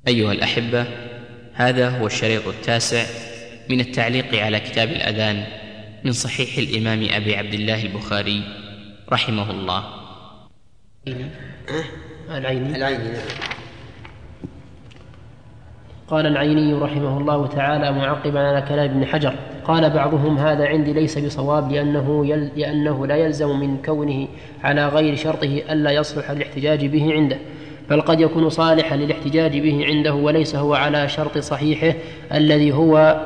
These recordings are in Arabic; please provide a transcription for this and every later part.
أيها الأحبة، هذا هو الشريط 9 من التعليق على كتاب الأذان من صحيح الإمام أبي عبد الله البخاري رحمه الله. العيني. قال العيني رحمه الله تعالى معقبا على كلام ابن حجر: قال بعضهم: هذا عندي ليس بصواب، لأنه لا يلزم من كونه على غير شرطه ألا يصلح للاحتجاج به عنده، بل قد يكون صالحا للاحتجاج به عنده وليس هو على شرط صحيحه الذي هو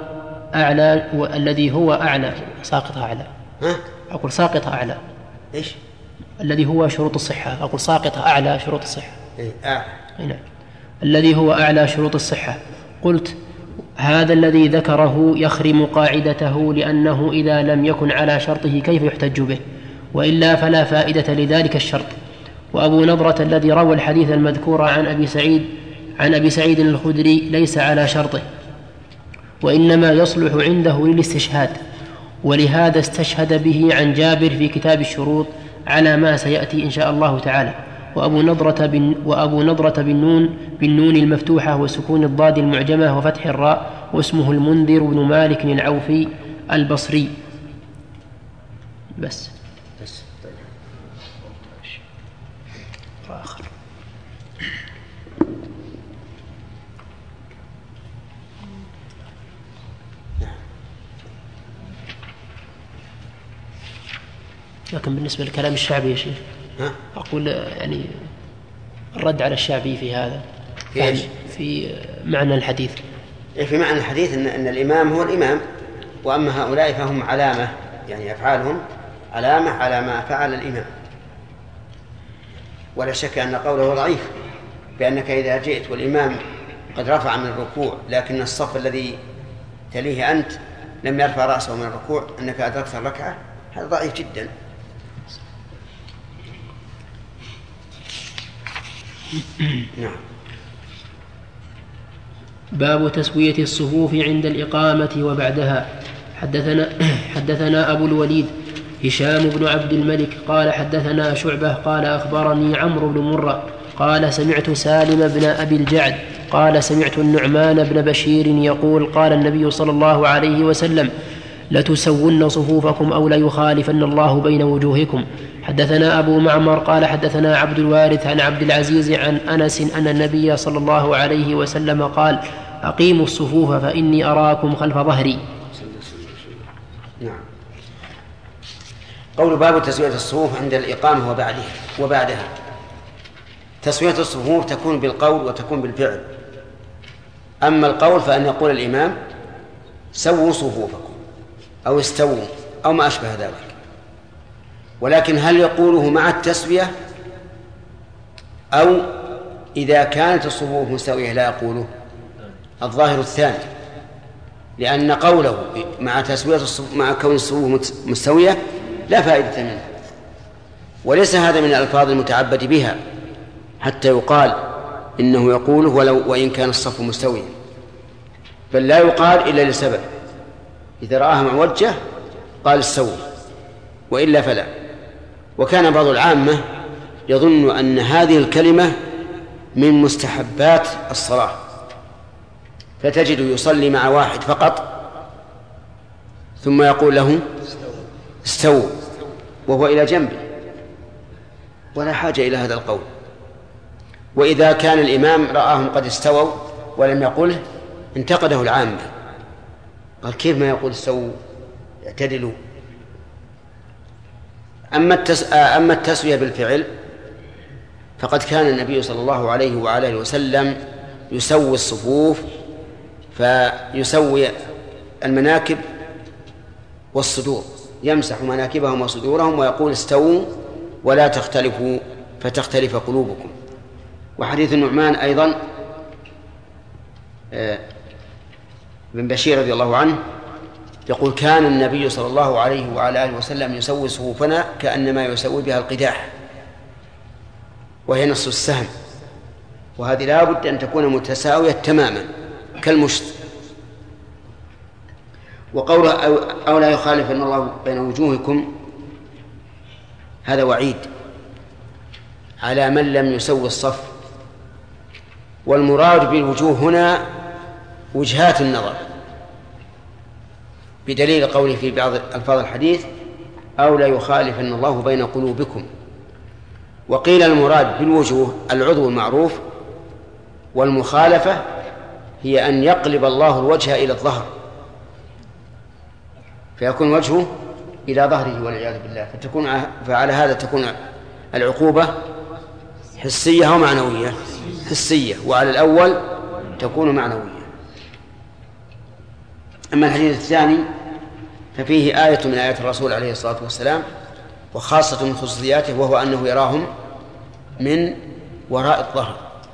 أعلى ساقط أعلى أقول ساقط أعلى إيش الذي هو شروط الصحة أقول ساقط أعلى شروط الصحة نعم. الذي هو أعلى شروط الصحة. قلت: هذا الذي ذكره يخرم قاعدته، لأنه إذا لم يكن على شرطه كيف يحتج به؟ وإلا فلا فائدة لذلك الشرط. وأبو نضرة الذي روى الحديث المذكور عن أبي سعيد الخدري ليس على شرطه، وإنما يصلح عنده للاستشهاد، ولهذا استشهد به عن جابر في كتاب الشروط على ما سيأتي إن شاء الله تعالى. وأبو نضرة بالنون المفتوحة وسكون الضاد المعجمة وفتح الراء، واسمه المنذر بن مالك العوفي البصري. بس. آخر. لكن بالنسبة للكلام الشعبي يا شيخ، أقول يعني الرد على الشعبي في هذا في معنى الحديث. في معنى الحديث أن الإمام هو الإمام، وأما هؤلاء فهم علامة، يعني أفعالهم علامة على ما فعل الإمام. ولا شك أن قوله ضعيف، بأنك إذا جئت والإمام قد رفع من الركوع لكن الصف الذي تليه أنت لم يرفع رأسه من الركوع أنك أدركت الركعة، هذا ضعيف جدا. نعم. باب تسوية الصفوف عند الإقامة وبعدها. حدثنا أبو الوليد هشام بن عبد الملك قال حدثنا شعبة قال أخبرني عمرو بن مرة قال سمعت سالم بن أبي الجعد قال سمعت النعمان بن بشير يقول: قال النبي صلى الله عليه وسلم: لتسون صفوفكم أو ليخالفن الله بين وجوهكم. حدثنا أبو معمر قال حدثنا عبد الوارث عن عبد العزيز عن أنس أن النبي صلى الله عليه وسلم قال: أقيموا الصفوف فإني أراكم خلف ظهري. نعم. قول باب تسوية الصفوف عند الإقامة وبعدها. تسوية الصفوف تكون بالقول وتكون بالفعل. أما القول فأن يقول الإمام: سووا صفوفكم أو استووا أو ما أشبه ذلك. ولكن هل يقوله مع التسوية أو إذا كانت الصفوف مستوية لا يقوله؟ الظاهر الثاني، لأن قوله مع كون الصفوف مستوية لا فائدة منه، وليس هذا من الألفاظ المتعبد بها حتى يقال إنه يقوله وإن كان الصف مستويا، بل لا يقال إلا لسبب: إذا رآها معوجة قال استووا، وإلا فلا. وكان بعض العامة يظن أن هذه الكلمة من مستحبات الصلاة، فتجد يصلي مع واحد فقط ثم يقول له: استووا، وهو إلى جنبه، ولا حاجة إلى هذا القول. وإذا كان الإمام رآهم قد استووا ولم يقله انتقده العامة، قال: كيف ما يقول استووا اعتدلوا؟ أما التسوية بالفعل فقد كان النبي صلى الله عليه وعلى آله وسلم يسوي الصفوف، فيسوي المناكب والصدور، يمسح مناكبهم وصدورهم ويقول: استووا ولا تختلفوا فتختلف قلوبكم. وحديث النعمان أيضا بن بشير رضي الله عنه يقول: كان النبي صلى الله عليه وعلى آله وسلم يسوي صفوفنا كأنما يسوي بها القداح، وهي نص السهم، وهذه لا بد أن تكون متساوية تماما كالمشط. وقوله أو لا يخالفن الله بين وجوهكم، هذا وعيد على من لم يسوي الصف والمراد بالوجوه هنا وجهات النظر، بدليل قوله في بعض ألفاظ الحديث أو لا يخالفن الله بين قلوبكم. وقيل المراد بالوجوه العضو المعروف، والمخالفة هي أن يقلب الله الوجه إلى الظهر فيكون وجهه إلى ظهره والعياذ بالله، فعلى هذا تكون العقوبة حسية أو معنوية؟ حسية، وعلى الأول تكون معنوية. أما الحديث الثاني ففيه آية من آيات الرسول عليه الصلاة والسلام، وخاصة من خصوصياته، وهو أنه يراهم من وراء الظهر.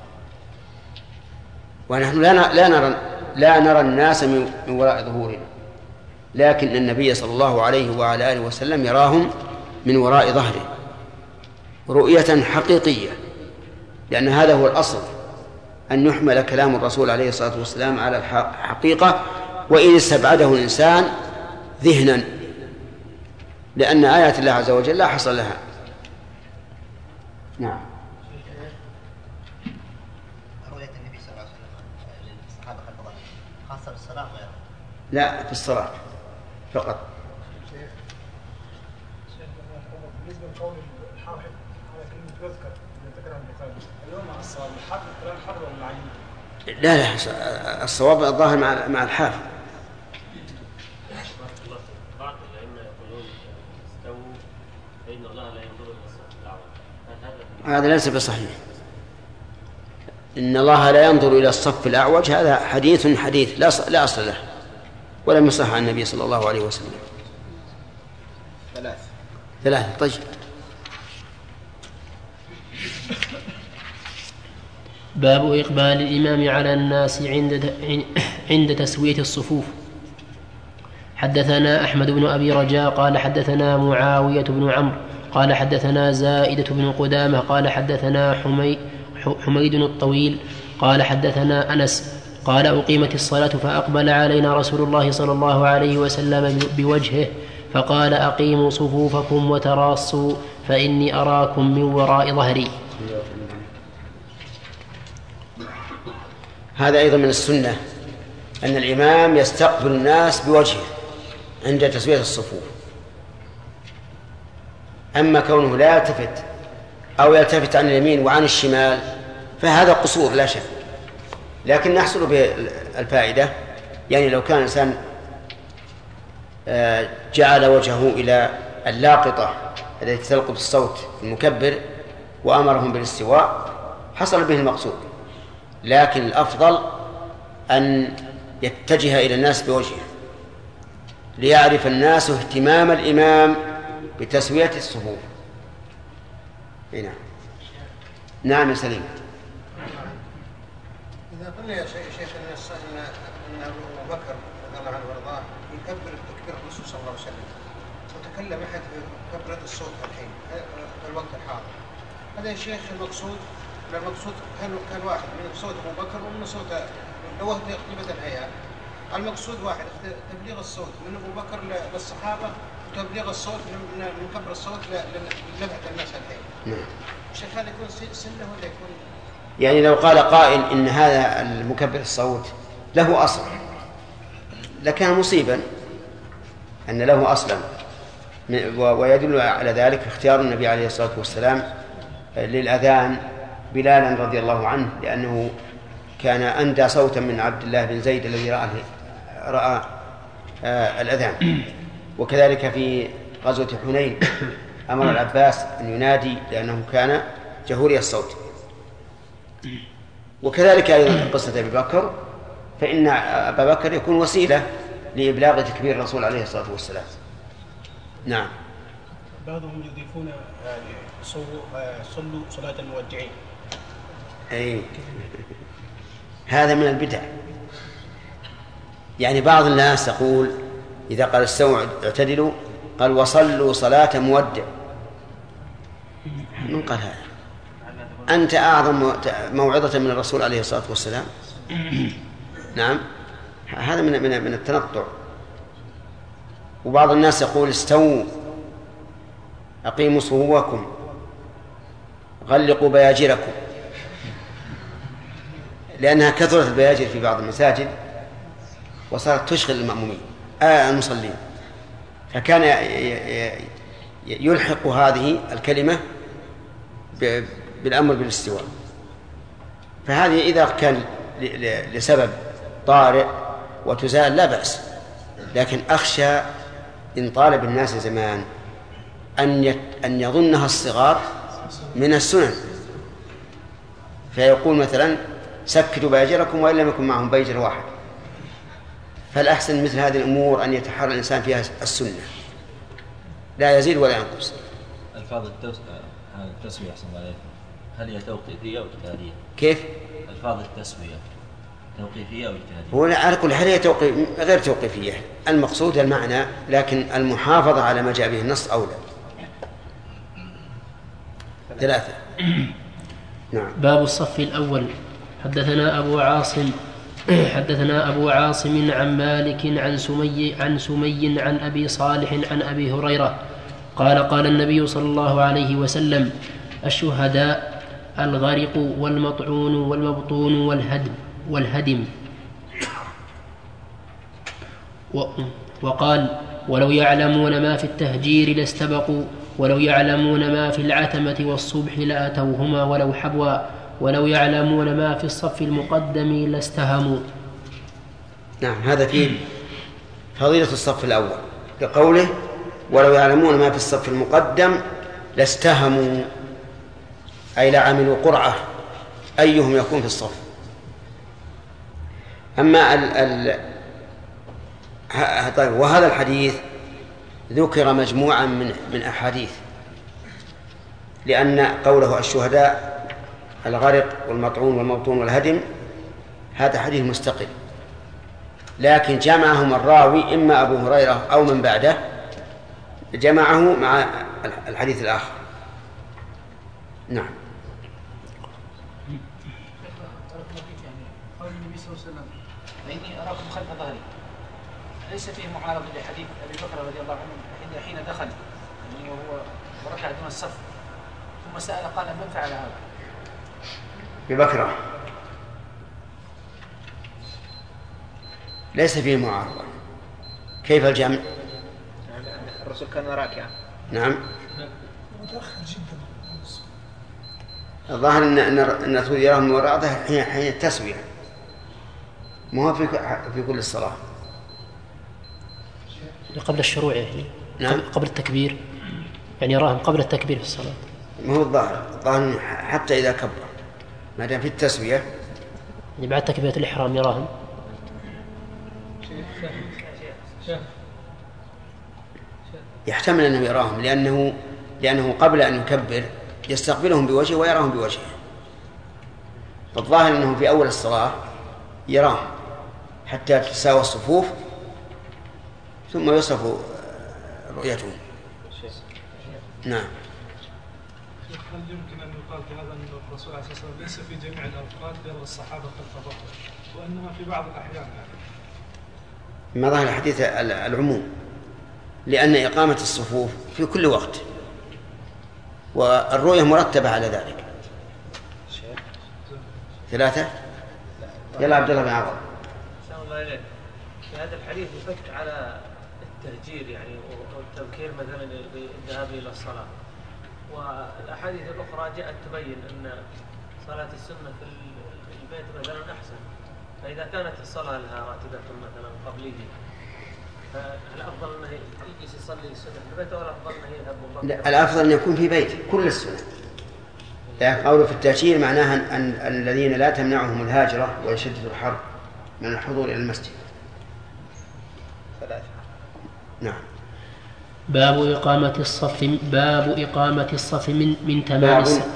ونحن لا نرى الناس من وراء ظهورنا، لكن النبي صلى الله عليه وعلى آله وسلم يراهم من وراء ظهره رؤية حقيقية، لأن هذا هو الأصل، أن يحمل كلام الرسول عليه الصلاة والسلام على الحقيقة، وإن استبعده الإنسان ذهنا، لأن آيات الله عز وجل لا حصر لها. نعم. رؤية النبي صلى الله عليه وسلم للصحابة خاصة بالصلاة وغيرها؟ لا، في الصلاة فقط. بالنسبة لقول الحافظ على كلمة يذكر ذكرها البخاري، اليوم مع الصواب الحافظ كلام حر ولا عين؟ لا الصواب الظاهر مع الحافظ. بعض الأئمة يقولون استووا فإن الله لا ينظر إلى الصف الأعوج، هذا ليس بصحيح. إن الله لا ينظر إلى الصف الأعوج هذا حديث لا أصل له، ولم يصح عن النبي صلى الله عليه وسلم. ثلاث. طيب. باب إقبال الإمام على الناس عند تسوية الصفوف. حدثنا أحمد بن أبي رجاء قال حدثنا معاوية بن عمرو قال حدثنا زائدة بن قدامة قال حدثنا حميد الطويل قال حدثنا أنس قال أقيمت الصلاة فأقبل علينا رسول الله صلى الله عليه وسلم بوجهه فقال أقيموا صفوفكم وتراصوا فإني أراكم من وراء ظهري. هذا أيضا من السنة أن الإمام يستقبل الناس بوجهه عند تسوية الصفوف. أما كونه لا يلتفت أو يلتفت عن اليمين وعن الشمال فهذا قصور لا شك، لكن نحصل به الفائدة. يعني لو كان الإنسان جعل وجهه إلى اللاقطة التي تلقط الصوت المكبر وأمرهم بالاستواء حصل به المقصود، لكن الأفضل أن يتجه إلى الناس بوجهه ليعرف الناس اهتمام الإمام بتسوية الصفوف. نعم يا سليم. إذا قلنا يا شيخ أن أبو بكر رضي الله عنه وارضاه يكبر تكبير الرسول صلى الله عليه وسلم، وتكلم أحد بكبرة الصوت الحين في الوقت الحاضر، هذا يا شيخ المقصود كان واحد من صوت أبو بكر ومن صوت لو تقريبا الهيئة، المقصود واحد تبليغ الصوت من أبو بكر للصحابة وتبليغ الصوت من كبر الصوت لنبهة الناس الحين. الشيخ هذا يكون سنة ولا يكون؟ يعني لو قال قائل إن هذا المكبر الصوت له أصل لكان مصيبا أن له أصلا، ويدل على ذلك اختيار النبي عليه الصلاة والسلام للأذان بلالا رضي الله عنه، لأنه كان أندى صوتا من عبد الله بن زيد الذي رأى الأذان. وكذلك في غزوة حنين أمر العباس أن ينادي لأنه كان جهوري الصوت. وكذلك أيضا قصة أبي بكر، فإن أبا بكر يكون وسيلة لإبلاغ تكبير الرسول عليه الصلاة والسلام. نعم. بعضهم يضيفون صلوا صلاة المودعين. أي هذا من البدع. يعني بعض الناس يقول إذا قال استووا اعتدلوا قال وصلوا صلاة مودع. من قال هذا؟ أنت أعظم موعظة من الرسول عليه الصلاة والسلام. نعم، هذا من التنطع. وبعض الناس يقول استووا أقيموا صفوفكم غلقوا بياجركم. لأنها كثرت البياجر في بعض المساجد وصارت تشغل المأمومين المصلين، فكان يلحق هذه الكلمة بالأمر بالاستواء. فهذه إذا كان لسبب طارئ وتزال لا بأس، لكن أخشى إن طالب الناس زمان أن يظنها الصغار من السنن، فيقول مثلا سكتوا بيجركم وإن لم يكن معهم بيجر واحد. فالأحسن مثل هذه الأمور أن يتحرى الإنسان فيها السنة، لا يزيد ولا ينقص. ألفاظ التسوية أحسن عليكم، هل هي توقيفية أو اجتهادية؟ كيف؟ ألفاظ التسوية توقيفية أو اجتهادية؟ هو على كل حال هي غير توقيفية، المقصود المعنى، لكن المحافظة على ما جاء به النص أولى. 3. نعم. باب الصف الأول. حدثنا أبو عاصم عن مالك عن سمي عن أبي صالح عن أبي هريرة قال النبي صلى الله عليه وسلم: الشهداء الغرق والمطعون والمبطون والهدم. وقال: ولو يعلمون ما في التهجير لاستبقوا، ولو يعلمون ما في العتمة والصبح لأتوهما ولو حبوا، ولو يعلمون ما في الصف المقدم لاستهموا. نعم، هذا فيه فضيلة الصف الأول لقوله: ولو يعلمون ما في الصف المقدم لاستهموا، أي لعملوا قرعة أيهم يكون في الصف. أما طيب، وهذا الحديث ذكر مجموعا من أحاديث، لأن قوله الشهداء الغرق والمطعون والمبطون والهدم هذا حديث مستقل، لكن جمعهم الراوي إما أبو هريرة أو من بعده، جمعه مع الحديث الآخر. نعم. قول النبي صلى الله عليه وسلم: فإني أراكم خلف ظهري، ليس فيه معارضة لحديث أبي بكر رضي الله عنه حين دخل يعني وهو وركع دون الصف ثم سأل قال: من فعل هذا؟ ببكرة ليس فيه معارضة. كيف الجمع؟ الرسول كان راكعا. نعم. متأخر جدا. الظاهر أن الرسول يراه من وراءه حين التسوية، ما هو في كل الصلاة، قبل الشروع يعني. نعم. قبل التكبير يعني يراهم قبل التكبير في الصلاة. ما هو الظاهر حتى إذا كبر ما دام في التسوية يعني بعد تكبيرة الإحرام يراهم. يحتمل أنه يراهم لأنه قبل أن يكبر يستقبلهم بوجهه ويراهم بوجهه، فالظاهر أنه في أول الصلاة يراهم حتى تساوى الصفوف ثم يصرف رؤيته. نعم. هل يمكن أن يقال في هذا أن الرسول عليه الصلاة والسلام ليس في جميع الأوقات يرى الصحابة خلف ظهره، وإنما في بعض الأحيان ما ظهر الحديث العموم، لأن إقامة الصفوف في كل وقت والرؤية مرتبة على ذلك. 3. يلا عبد الله بن عوض. الله إليك. في هذا الحديث يفك على التهجير يعني والتبكير مثلا للذهاب إلى الصلاة، والأحاديث الأخرى جاءت تبين أن صلاة السنة في البيت مثلا أحسن، فإذا كانت الصلاة لها راتبة مثلا قبليه فالأفضل أنه يجلس يصلي السنة في البيت ولا الأفضل أنه يذهب مبكرا؟ لا، الأفضل أن يكون في بيت كل السنة. قوله في التهجير معناها أن الذين لا تمنعهم الهاجرة وشدة الحر من الحضور إلى المسجد. 3. نعم. باب إقامة الصف من تمام الصلاة.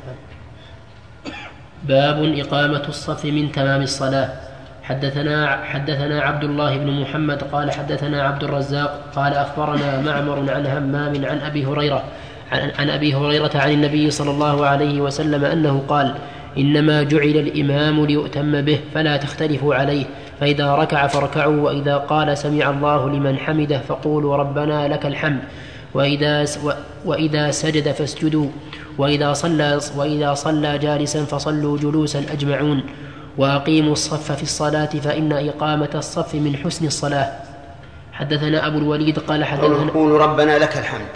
باب إقامة الصف من تمام الصلاة. حدثنا عبد الله بن محمد قال حدثنا عبد الرزاق قال أخبرنا معمر عن همام عن أبي هريرة عن النبي صلى الله عليه وسلم أنه قال: إنما جعل الإمام ليؤتم به فلا تختلفوا عليه، فإذا ركع فاركعوا، وإذا قال سمع الله لمن حمده فقولوا ربنا لك الحمد، وإذا سجد فاسجدوا، وإذا صلى جالسا فصلوا جلوسا أجمعون. وأقيموا الصف في الصلاة فإن إقامة الصف من حسن الصلاة. حدثنا أبو الوليد قال حدثنا قولوا ربنا لك الحمد.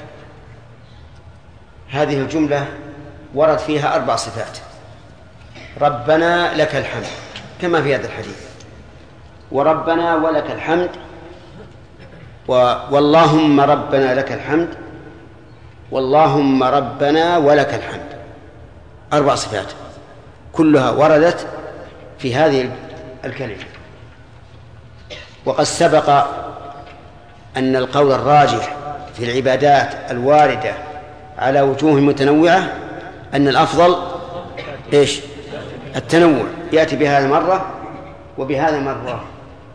هذه الجملة ورد فيها 4 صفات: ربنا لك الحمد كما في هذا الحديث، وربنا ولك الحمد، واللهم ربنا لك الحمد، واللهم ربنا ولك الحمد. 4 صفات كلها وردت في هذه الكلمة. وقد سبق أن القول الراجح في العبادات الواردة على وجوه متنوعة أن الأفضل إيش؟ التنوع، يأتي بهذا مرة وبهذا مرة.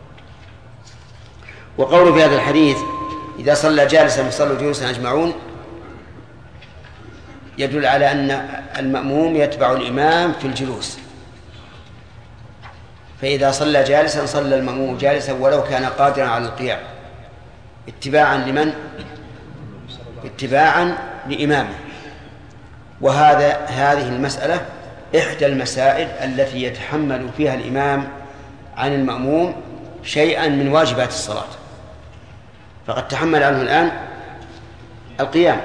وقوله في هذا الحديث إذا صلى جالسا فصلوا جلوسا أجمعون يدل على أن المأموم يتبع الإمام في الجلوس، فإذا صلى جالسا صلى المأموم جالسا ولو كان قادرا على القيام، اتباعا لمن؟ اتباعا لإمامه. هذه المسألة إحدى المسائل التي يتحمل فيها الإمام عن المأموم شيئا من واجبات الصلاة، فقد تحمل عنه الآن القيام.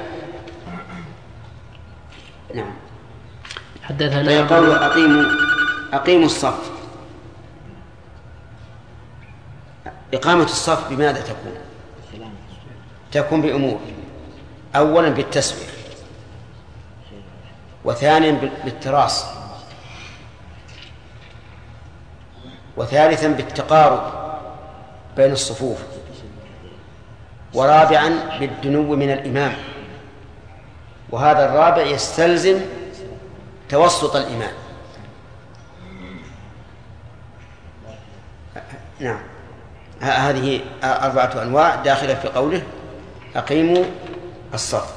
نعم. حدثنا فيقول أقيموا الصف. إقامة الصف بماذا تكون؟ تكون بأمور: أولا بالتسوية، وثانيا بالتراص، وثالثا بالتقارب بين الصفوف، ورابعا بالدنو من الإمام، وهذا الرابع يستلزم توسط الإمام. نعم، هذه 4 أنواع داخلة في قوله أقيموا الصف.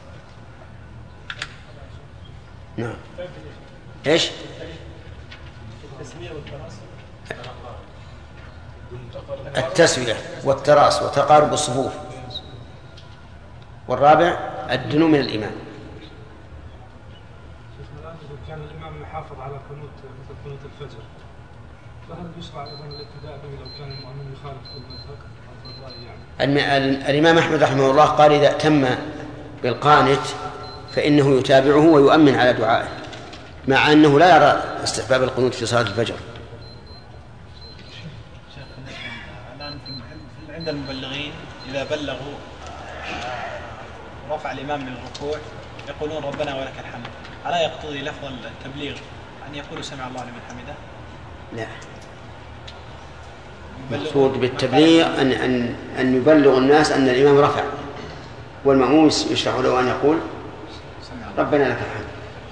نعم. إيش؟ التسوية والتراص وتقارب الصفوف، والرابع الدنو من الإمام. كان الإمام يحافظ على قنوت مثل قنوت الفجر، فهل يشرع أيضا الابتداء به لو كان المؤمن يخالف المذهب؟ الإمام أحمد رحمه الله قال إذا أتم بالقانت فإنه يتابعه ويؤمن على دعائه، مع أنه لا يرى استحباب القنوت في صلاة الفجر. الآن عند المبلغين إذا بلغوا رفع الإمام من الركوع يقولون ربنا ولك الحمد، ألا يقتضي لفظ التبليغ أن يقولوا سمع الله لمن حمده؟ لا، المقصود بالتبليغ أن يبلغ الناس أن الإمام رفع، والمأموم يشرح له أن يقول ربنا لك الحمد.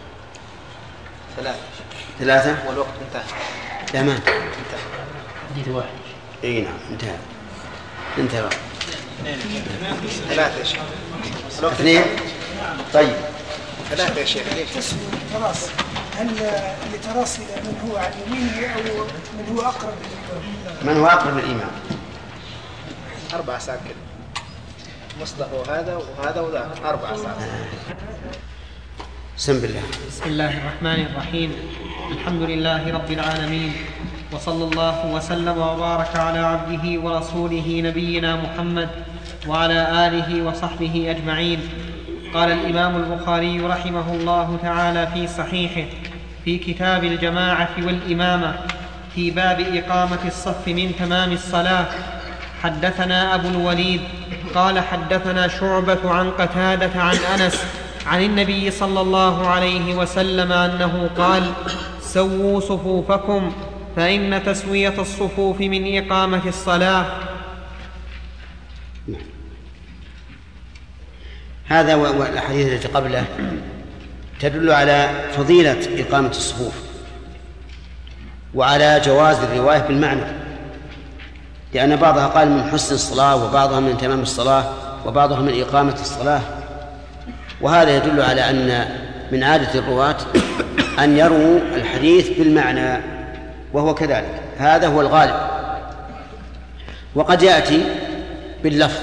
3 والوقت انتهى. لا، ما انتهى. حديث واحد. اي نعم، انتهى. 3 يا شيخ. 2. طيب 3 يا شيخ. تراص، هل لتراص من هو عن يمينه أو من هو أقرب للإمام؟ من هو أقرب للإمام. 4 ساعات كده، مصدق هذا وهذا وذاك 4 ساعات. بسم الله. بسم الله الرحمن الرحيم. الحمد لله رب العالمين، وصلى الله وسلم وبارك على عبده ورسوله نبينا محمد وعلى آله وصحبه أجمعين. قال الإمام البخاري رحمه الله تعالى في صحيحه في كتاب الجماعة والإمامة في باب إقامة الصف من تمام الصلاة: حدثنا أبو الوليد قال حدثنا شعبة عن قتادة عن أنس عن النبي صلى الله عليه وسلم أنه قال: سووا صفوفكم فإن تسوية الصفوف من إقامة الصلاة. هذا والأحاديث التي قبله تدل على فضيلة إقامة الصفوف وعلى جواز الرواية بالمعنى، لأن بعضها قال من حسن الصلاة، وبعضها من تمام الصلاة، وبعضها من إقامة الصلاة. وهذا يدل على أن من عادة الرواة أن يروا الحديث بالمعنى، وهو كذلك، هذا هو الغالب. وقد يأتي باللفظ،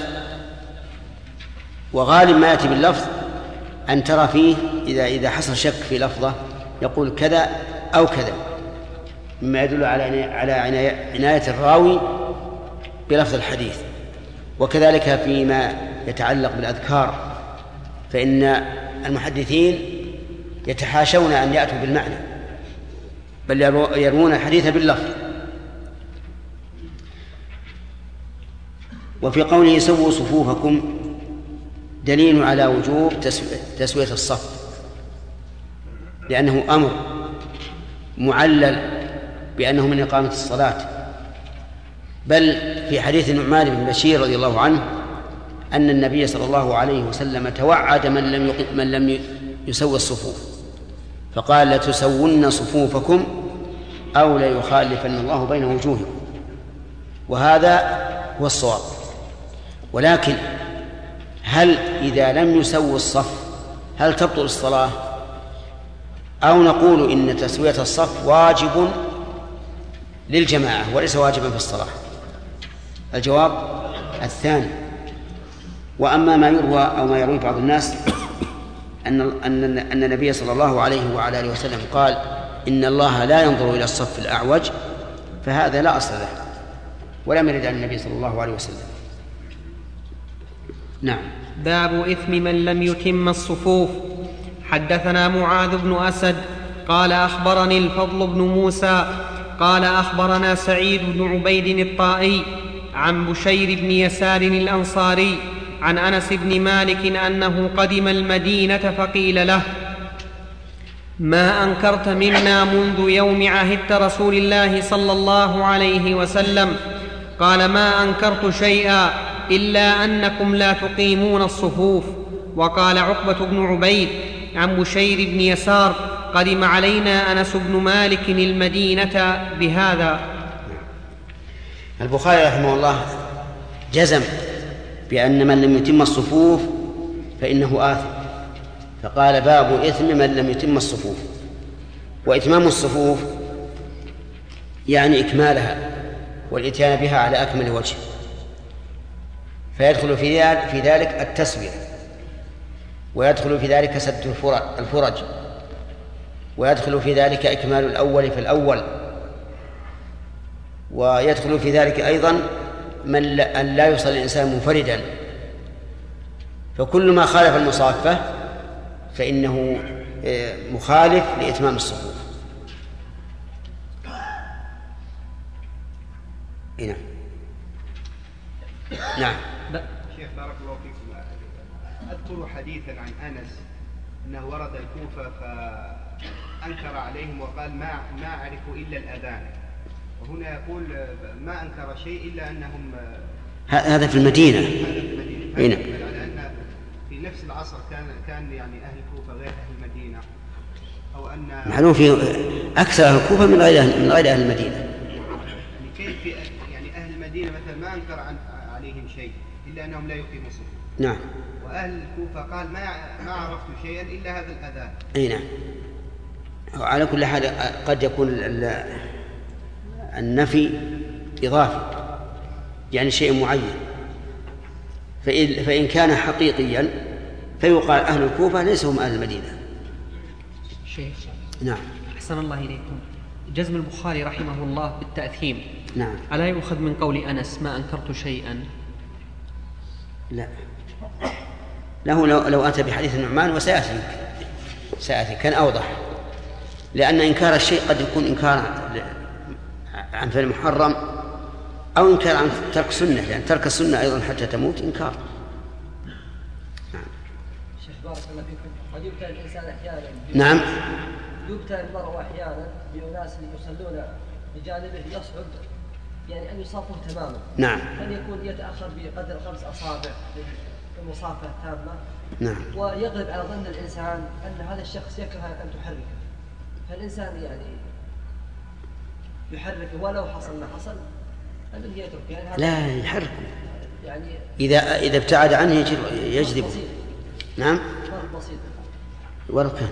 وغالب ما يأتي باللفظ أن ترى فيه إذا حصل شك في لفظة يقول كذا أو كذا، مما يدل على عناية الراوي بلفظ الحديث. وكذلك فيما يتعلق بالأذكار، فإن المحدثين يتحاشون أن يأتوا بالمعنى، بل يروون الحديث باللفظ. وفي قوله سووا صفوفكم دليل على وجوب تسوية الصف، لأنه أمر معلل بأنه من إقامة الصلاة. بل في حديث النعمان بن بشير رضي الله عنه أن النبي صلى الله عليه وسلم توعد من لم يسوي الصفوف، فقال لتسون صفوفكم أو ليخالفن الله بين وجوهكم، وهذا هو الصواب. ولكن هل إذا لم يسوي الصف هل تبطل الصلاة، أو نقول إن تسوية الصف واجب للجماعة وليس واجبا في الصلاة؟ الجواب الثاني. وأما ما يروى أو ما يروي بعض الناس أن النبي صلى الله عليه وعلى آله وسلم قال إن الله لا ينظر إلى الصف الأعوج، فهذا لا أصل له ولم يرد عن النبي صلى الله عليه وسلم. نعم. باب إثم من لم يتم الصفوف. حدثنا معاذ بن أسد قال أخبرني الفضل بن موسى قال أخبرنا سعيد بن عبيد الطائي عن بشير بن يسار الأنصاري عن أنس بن مالك أنه قدم المدينة فقيل له ما أنكرت منا منذ يوم عهدت رسول الله صلى الله عليه وسلم؟ قال ما أنكرت شيئا إلا أنكم لا تقيمون الصفوف. وقال عقبة بن عبيد عن بشير بن يسار قدم علينا أنس بن مالك المدينة بهذا. البخاري رحمه الله جزم بأن من لم يتم الصفوف فإنه آثم، فقال باب إثم من لم يتم الصفوف. وإتمام الصفوف يعني إكمالها والإتيان بها على أكمل وجه، فيدخل في ذلك التسوية، ويدخل في ذلك سد الفرج، ويدخل في ذلك إكمال الأول في الأول، ويدخل في ذلك أيضا أن لا يصلي الإنسان منفردا. فكل ما خالف المصافة فإنه مخالف لإتمام الصفوف. نعم. نعم. شيخ بارك الله فيكم، أذكر حديثا عن أنس أنه ورد الكوفة فأنكر عليهم وقال ما أعرف إلا الأذان، وهنا يقول ما أنكر شيء إلا أنهم هذا في المدينة. على أن في نفس العصر كان يعني أهل الكوفة غير أهل المدينة، أو أن معلوم في أكثر أهل الكوفة من غير أهل المدينة. كيف يعني أهل المدينة مثلا ما أنكر عليهم شيء إلا أنهم لا يقيموا الصفوف. نعم. وأهل الكوفة قال ما عرفت شيئا إلا هذا الأذان. أي نعم. على كل حال قد يكون النفي إضافي، يعني شيء معين، فإن كان حقيقيا فيقال أهل الكوفة ليسوا هم أهل المدينة. شيخ. نعم. أحسن الله إليكم. جزم البخاري رحمه الله بالتأثيم، نعم، ألا يؤخذ من قول أنس ما أنكرت شيئا؟ لا، له لو أتى بحديث النعمان وسيأتي كان أوضح، لأن إنكار الشيء قد يكون إنكار عن فعل محرم أو إنكار عن ترك سنة، لأن ترك السنة أيضا حتى تموت إنكار. نعم. شيخ بارك الله فيكم، قد يبتلى الإنسان أحيانا نعم، يبتلى المرء أحيانا بأناس يصلون بجانبه يصعب يعني أن يصافه تماما. نعم. أن يكون يتأخر بقدر 5 أصابع في المصافة التامة. نعم. ويغلب على ظن الإنسان أن هذا الشخص يكره أن تحركه، فالإنسان يعني يحركه ولو حصل ما حصل أنه يترك يعني لا يحركه يعني إذا ابتعد عنه يجذبه. نعم. فرق بسيط. ولو كان،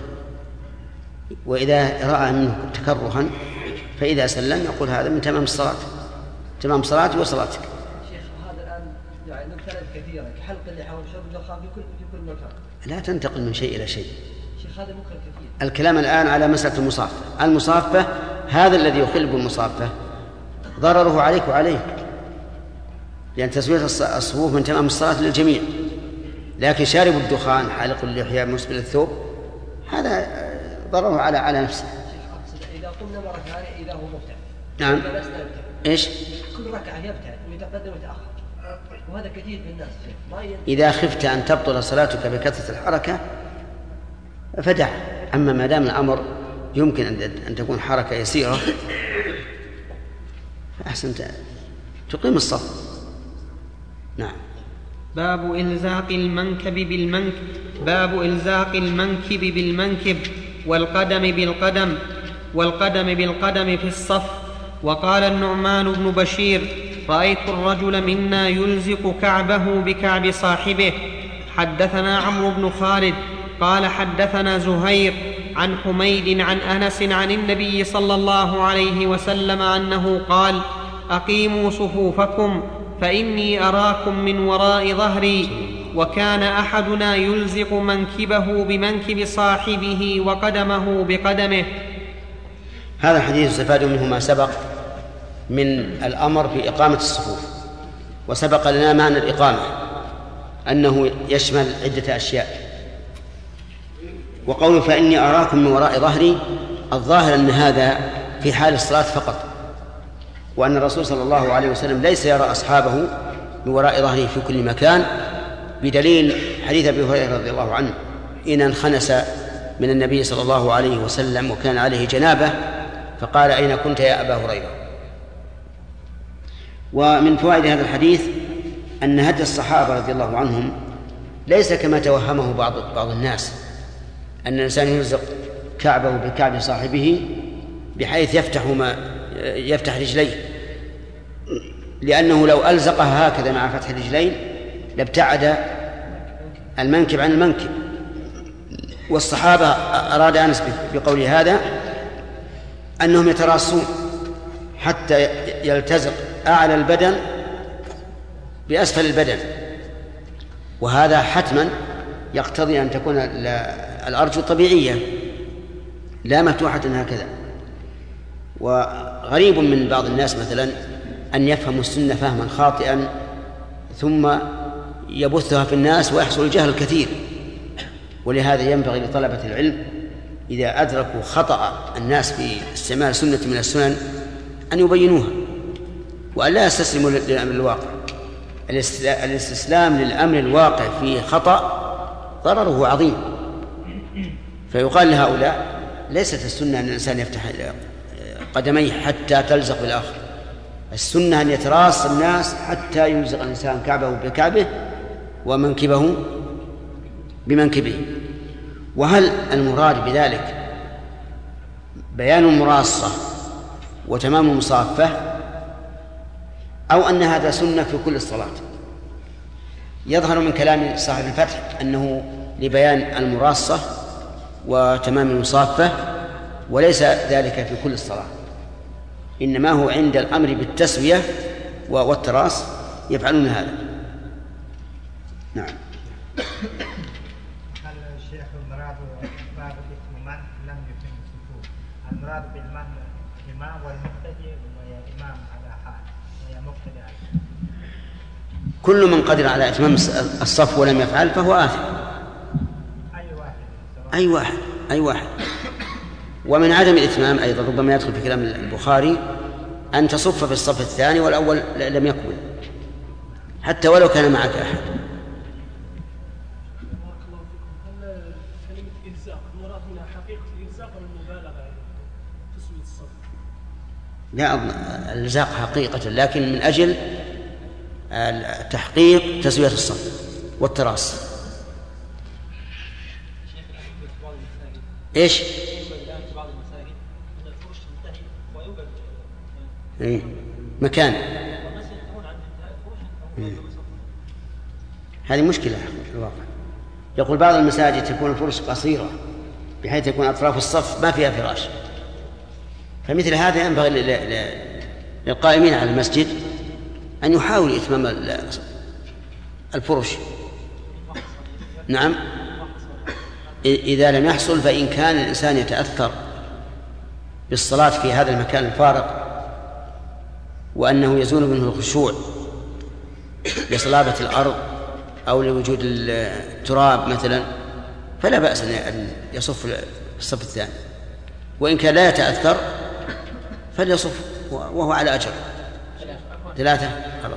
وإذا رأى منه تكرها فإذا سلم يقول هذا من تمام الصلاة، تمام صلاتي وصلاتك. شيخ هذا الآن يعني نبتلى كثيرا كحلق اللحى وشرب الدخان في كل مكان. لا تنتقل من شيء إلى شيء. شيخ هذا مكر كثير. الكلام الآن على مسألة المصافة هذا الذي يخل بالمصافة ضرره عليك وعليك، لأن تسوية الصفوف من تمام الصلاة للجميع. لكن شارب الدخان حالق اللحية مسبل الثوب هذا ضرره على نفسه. إذا قمنا مرة ثانية إذا هو مبتعد. نعم. إيش؟ كل ركعة يبتعد ويتقدم ويتأخر، وهذا كثير من الناس. إذا خفت أن تبطل صلاتك بكثرة الحركة فدع، أما ما دام الأمر يمكن أن تكون حركة يسيرة فأحسن تقيم الصف. نعم. باب إلزاق المنكب بالمنكب والقدم بالقدم في الصف. وقال النعمان بن بشير: رأيت الرجل منا يلزق كعبه بكعب صاحبه. حدثنا عمرو بن خالد قال حدثنا زهير عن حميد عن أنس عن النبي صلى الله عليه وسلم أنه قال: أقيموا صفوفكم فإني أراكم من وراء ظهري. وكان أحدنا يلزق منكبه بمنكب صاحبه وقدمه بقدمه. هذا الحديث استفاد منه ما سبق من الأمر بإقامة الصفوف، وسبق لنا معنى الإقامة أنه يشمل عدة أشياء. وقوله فإني أراكم من وراء ظهري، الظاهر أن هذا في حال الصلاة فقط، وأن الرسول صلى الله عليه وسلم ليس يرى أصحابه من وراء ظهره في كل مكان، بدليل حديث أبي هريرة رضي الله عنه إن انخنس من النبي صلى الله عليه وسلم وكان عليه جنابة فقال: أين كنت يا أبا هريرة؟ ومن فوائد هذا الحديث أن هدي الصحابة رضي الله عنهم ليس كما توهمه بعض الناس، أن الإنسان يلزق كعبه بكعب صاحبه بحيث يفتح رجليه، لأنه لو ألزقها هكذا مع فتح الرجلين لابتعد المنكب عن المنكب. والصحابة أراد أنس بقول هذا أنهم يتراصون حتى يلتزق أعلى البدن بأسفل البدن، وهذا حتما يقتضي أن تكون الأرجل طبيعية لا مفتوحة هكذا. وغريب من بعض الناس مثلا أن يفهموا السنة فهما خاطئا ثم يبثها في الناس ويحصل الجهل الكثير. ولهذا ينبغي لطلبة العلم إذا أدركوا خطأ الناس في استعمال سنة من السنن أن يبينوها، وأن لا يستسلموا للأمر الواقع. الاستسلام للأمر الواقع في خطأ ضرره عظيم. فيقال لهؤلاء: ليست السنة أن الإنسان يفتح قدميه حتى تلزق بالآخر، السنة أن يتراص الناس حتى يلزق الإنسان كعبه بكعبه ومنكبه بمنكبه. وهل المراد بذلك بيان المراصة وتمام المصافة، أو أن هذا سنة في كل الصلاة؟ يظهر من كلام صاحب الفتح أنه لبيان المراصة وتمام المصافة، وليس ذلك في كل الصلاة، إنما هو عند الأمر بالتسوية والتراص يفعلون هذا. نعم. هل الشيخ المراد باب الإتمام لم يتم الصفوف، المراد بالإمام الإمام والمقتدي وإمام على حال وهي مقتدي على حال؟ كل من قدر على إتمام الصف ولم يفعل فهو آثم. أي واحد. ومن عدم الإتمام أيضا ربما يدخل في كلام البخاري أن تصف في الصف الثاني والأول لم يكمل حتى ولو كان معك أحد. لا، الإلزاق حقيقة، لكن من أجل تحقيق تسوية الصف والتراص. إيش؟ إيه؟ مكان. هذه مشكلة في الواقع. يقول بعض المساجد تكون الفرش قصيرة بحيث يكون أطراف الصف ما فيها فراش، فمثل هذا ينبغي للقائمين على المسجد أن يحاولوا إتمام الفرش. نعم، إذا لم يحصل فإن كان الإنسان يتأثر بالصلاة في هذا المكان الفارغ وأنه يزول منه الخشوع لصلابة الأرض أو لوجود التراب مثلا، فلا بأس أن يصف في الصف الثاني، وإن كان لا يتأثر فليصف وهو على أجر. 3.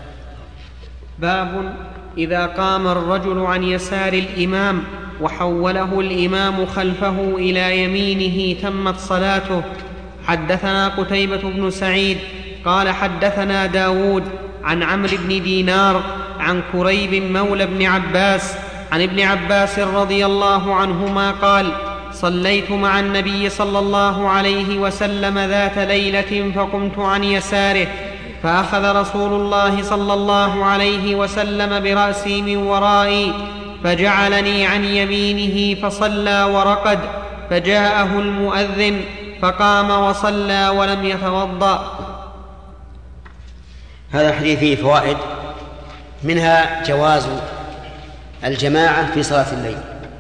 باب إذا قام الرجل عن يسار الإمام وحوله الإمام خلفه إلى يمينه تمت صلاته. حدثنا قتيبة بن سعيد قال حدثنا داود عن عمرو بن دينار عن كريب مولى بن عباس عن ابن عباس رضي الله عنهما قال صليت مع النبي صلى الله عليه وسلم ذات ليلة فقمت عن يساره فأخذ رسول الله صلى الله عليه وسلم برأسي من ورائي فجعلني عن يمينه فصلى ورقد، فجاءه المؤذن فقام وصلى ولم يتوضأ. هذا الحديث فيه فوائد، منها جواز الجماعة في صلاة الليل،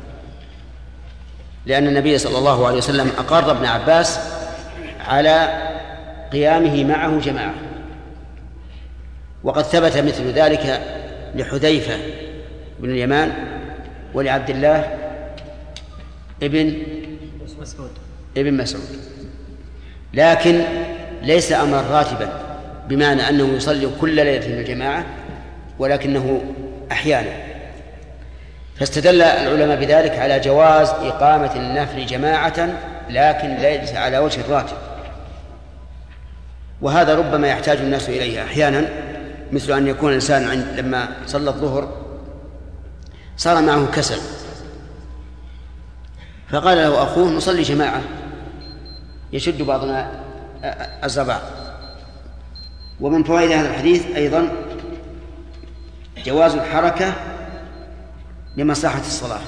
لأن النبي صلى الله عليه وسلم أقر ابن عباس على قيامه معه جماعة، وقد ثبت مثل ذلك لحذيفة بن اليمان ولعبد الله ابن مسعود، لكن ليس أمرا راتبا بمعنى أنه يصلي كل ليلة من الجماعة، ولكنه أحيانا. فاستدل العلماء بذلك على جواز إقامة النفل جماعة لكن ليس على وجه الراتب، وهذا ربما يحتاج الناس إليه أحيانا، مثل أن يكون الإنسان لما صلى الظهر صار معه كسل فقال له أخوه نصلي جماعة يشد بعضنا الزبع. ومن فوائد هذا الحديث أيضا جواز الحركة لمصلحة الصلاة.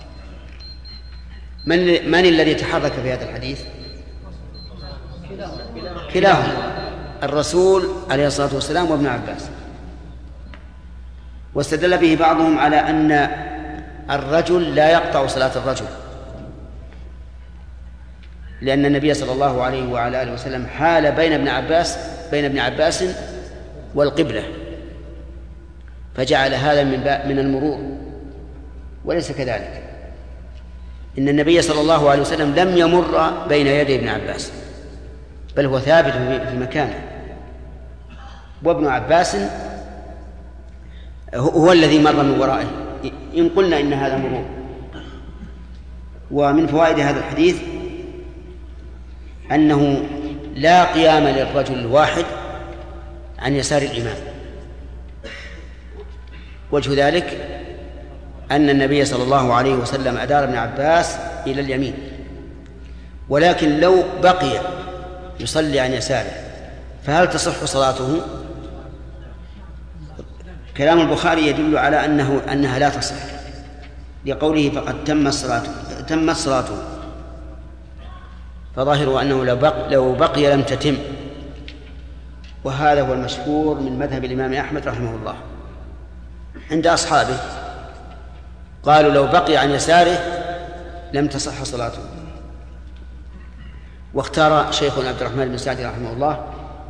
من الذي تحرك في هذا الحديث؟ كلاهما، الرسول عليه الصلاة والسلام وابن عباس. واستدل به بعضهم على أن الرجل لا يقطع صلاة الرجل، لأن النبي صلى الله عليه وعلى آله وسلم حال بين ابن عباس والقبلة، فجعل هذا من المرور، وليس كذلك. إن النبي صلى الله عليه وسلم لم يمر بين يدي ابن عباس، بل هو ثابت في مكانه، وابن عباس هو الذي مر من ورائه إن قلنا إن هذا مرور. ومن فوائد هذا الحديث أنه لا قيام للرجل الواحد عن يسار الإمام. وجه ذلك أن النبي صلى الله عليه وسلم أدار ابن عباس إلى اليمين، ولكن لو بقي يصلي عن يساره فهل تصح صلاته؟ كلام البخاري يدل على أنها لا تصح، لقوله فقد تمت صلاته، فظاهره أنه لو بقي لم تتم، وهذا هو المشهور من مذهب الإمام أحمد رحمه الله عند أصحابه، قالوا لو بقي عن يساره لم تصح صلاته. واختار شيخنا عبد الرحمن بن سعدي رحمه الله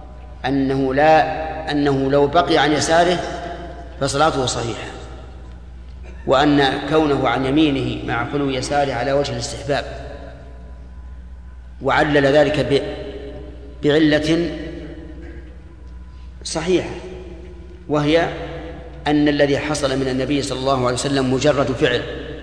أنه لو بقي عن يساره فصلاته صحيحة، وأن كونه عن يمينه مع خلو يساره على وجه الاستحباب، وعلل ذلك بعلة صحيحة، وهي أن الذي حصل من النبي صلى الله عليه وسلم مجرد فعل،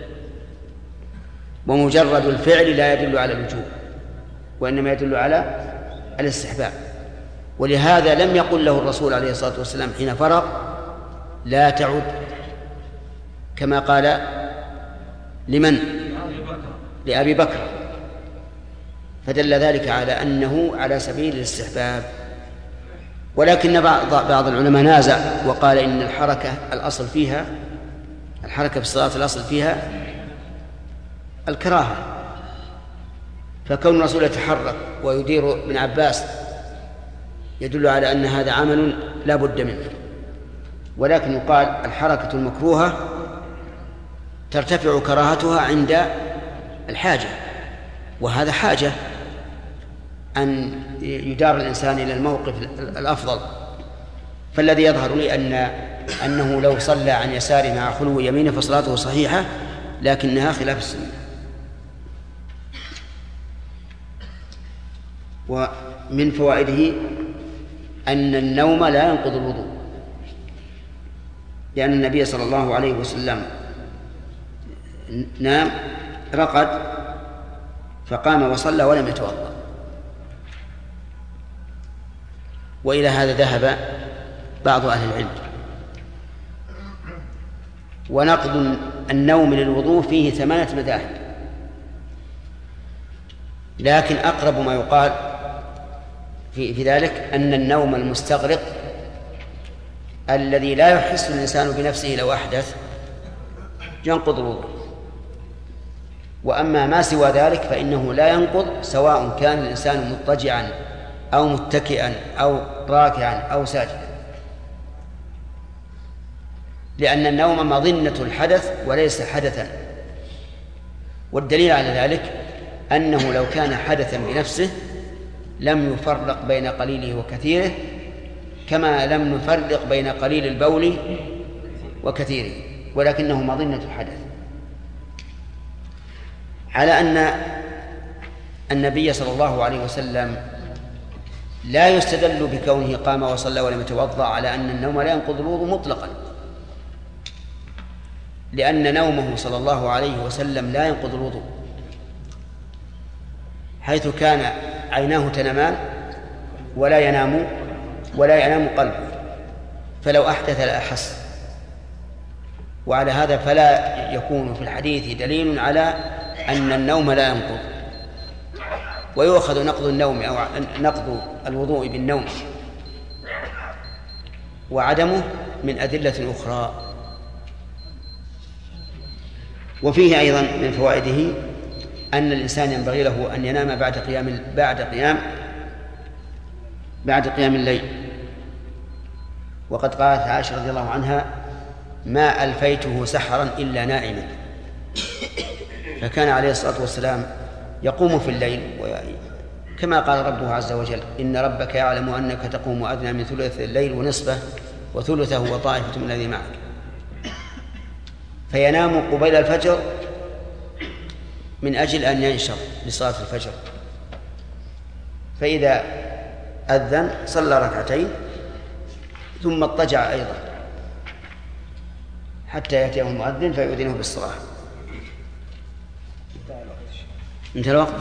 ومجرد الفعل لا يدل على الوجوب، وإنما يدل على الاستحباب. ولهذا لم يقل له الرسول عليه الصلاة والسلام حين فرغ لا تعد، كما قال لمن؟ لأبي بكر، فدل ذلك على أنه على سبيل الاستحباب. ولكن بعض العلماء نازع وقال إن الحركة في الصلاة الأصل فيها الكراهة، فكون الرسول يتحرك ويدير ابن عباس يدل على أن هذا عمل لا بد منه. ولكن يقال الحركة المكروهة ترتفع كراهتها عند الحاجة، وهذا حاجة، أن يدار الإنسان إلى الموقف الأفضل. فالذي يظهر لي أنه لو صلى عن يساره مع خلو يمينه فصلاته صحيحة، لكنها خلاف السنة. ومن فوائده أن النوم لا ينقض الوضوء، لأن النبي صلى الله عليه وسلم نام رقد فقام وصلى ولم يتوضأ. وإلى هذا ذهب بعض أهل العلم. ونقض النوم للوضوء فيه 8 مذاهب، لكن أقرب ما يقال في ذلك أن النوم المستغرق الذي لا يحس الإنسان بنفسه لو أحدث ينقض الوضوء. وأما ما سوى ذلك فإنه لا ينقض، سواء كان الإنسان مضطجعا أو متكئا أو راكعا أو ساجدا، لأن النوم مظنة الحدث وليس حدثا. والدليل على ذلك أنه لو كان حدثا بنفسه لم يفرق بين قليله وكثيره، كما لم نفرق بين قليل البول وكثيره، ولكنه مظنة الحدث. على أن النبي صلى الله عليه وسلم لا يستدل بكونه قام وصلى ولم يتوضأ على أن النوم لا ينقض الوضوء مطلقا، لأن نومه صلى الله عليه وسلم لا ينقض الوضوء، حيث كان عيناه تنامان ولا ينام قلبه، فلو أحدث لأحس. وعلى هذا فلا يكون في الحديث دليل على أن النوم لا ينقض. ويؤخذ نقض النوم أو نقض الوضوء بالنوم وعدمه من أدلة أخرى. وفيه أيضا من فوائده أن الإنسان ينبغي له أن ينام بعد قيام الليل. وقد قالت عائشة رضي الله عنها: ما ألفيته سحرا إلا نائما. فكان عليه الصلاة والسلام يقوم في الليل، كما قال ربه عز وجل: إن ربك يعلم أنك تقوم أدنى من ثلث الليل ونصفه وثلثه وطائفة من الذي معك. فينام قبيل الفجر من أجل أن ينشط لصلاة الفجر، فإذا أذن صلى ركعتين ثم اضطجع أيضا حتى يأتيه المؤذن فيؤذنه بالصلاة. انتهى الوقت.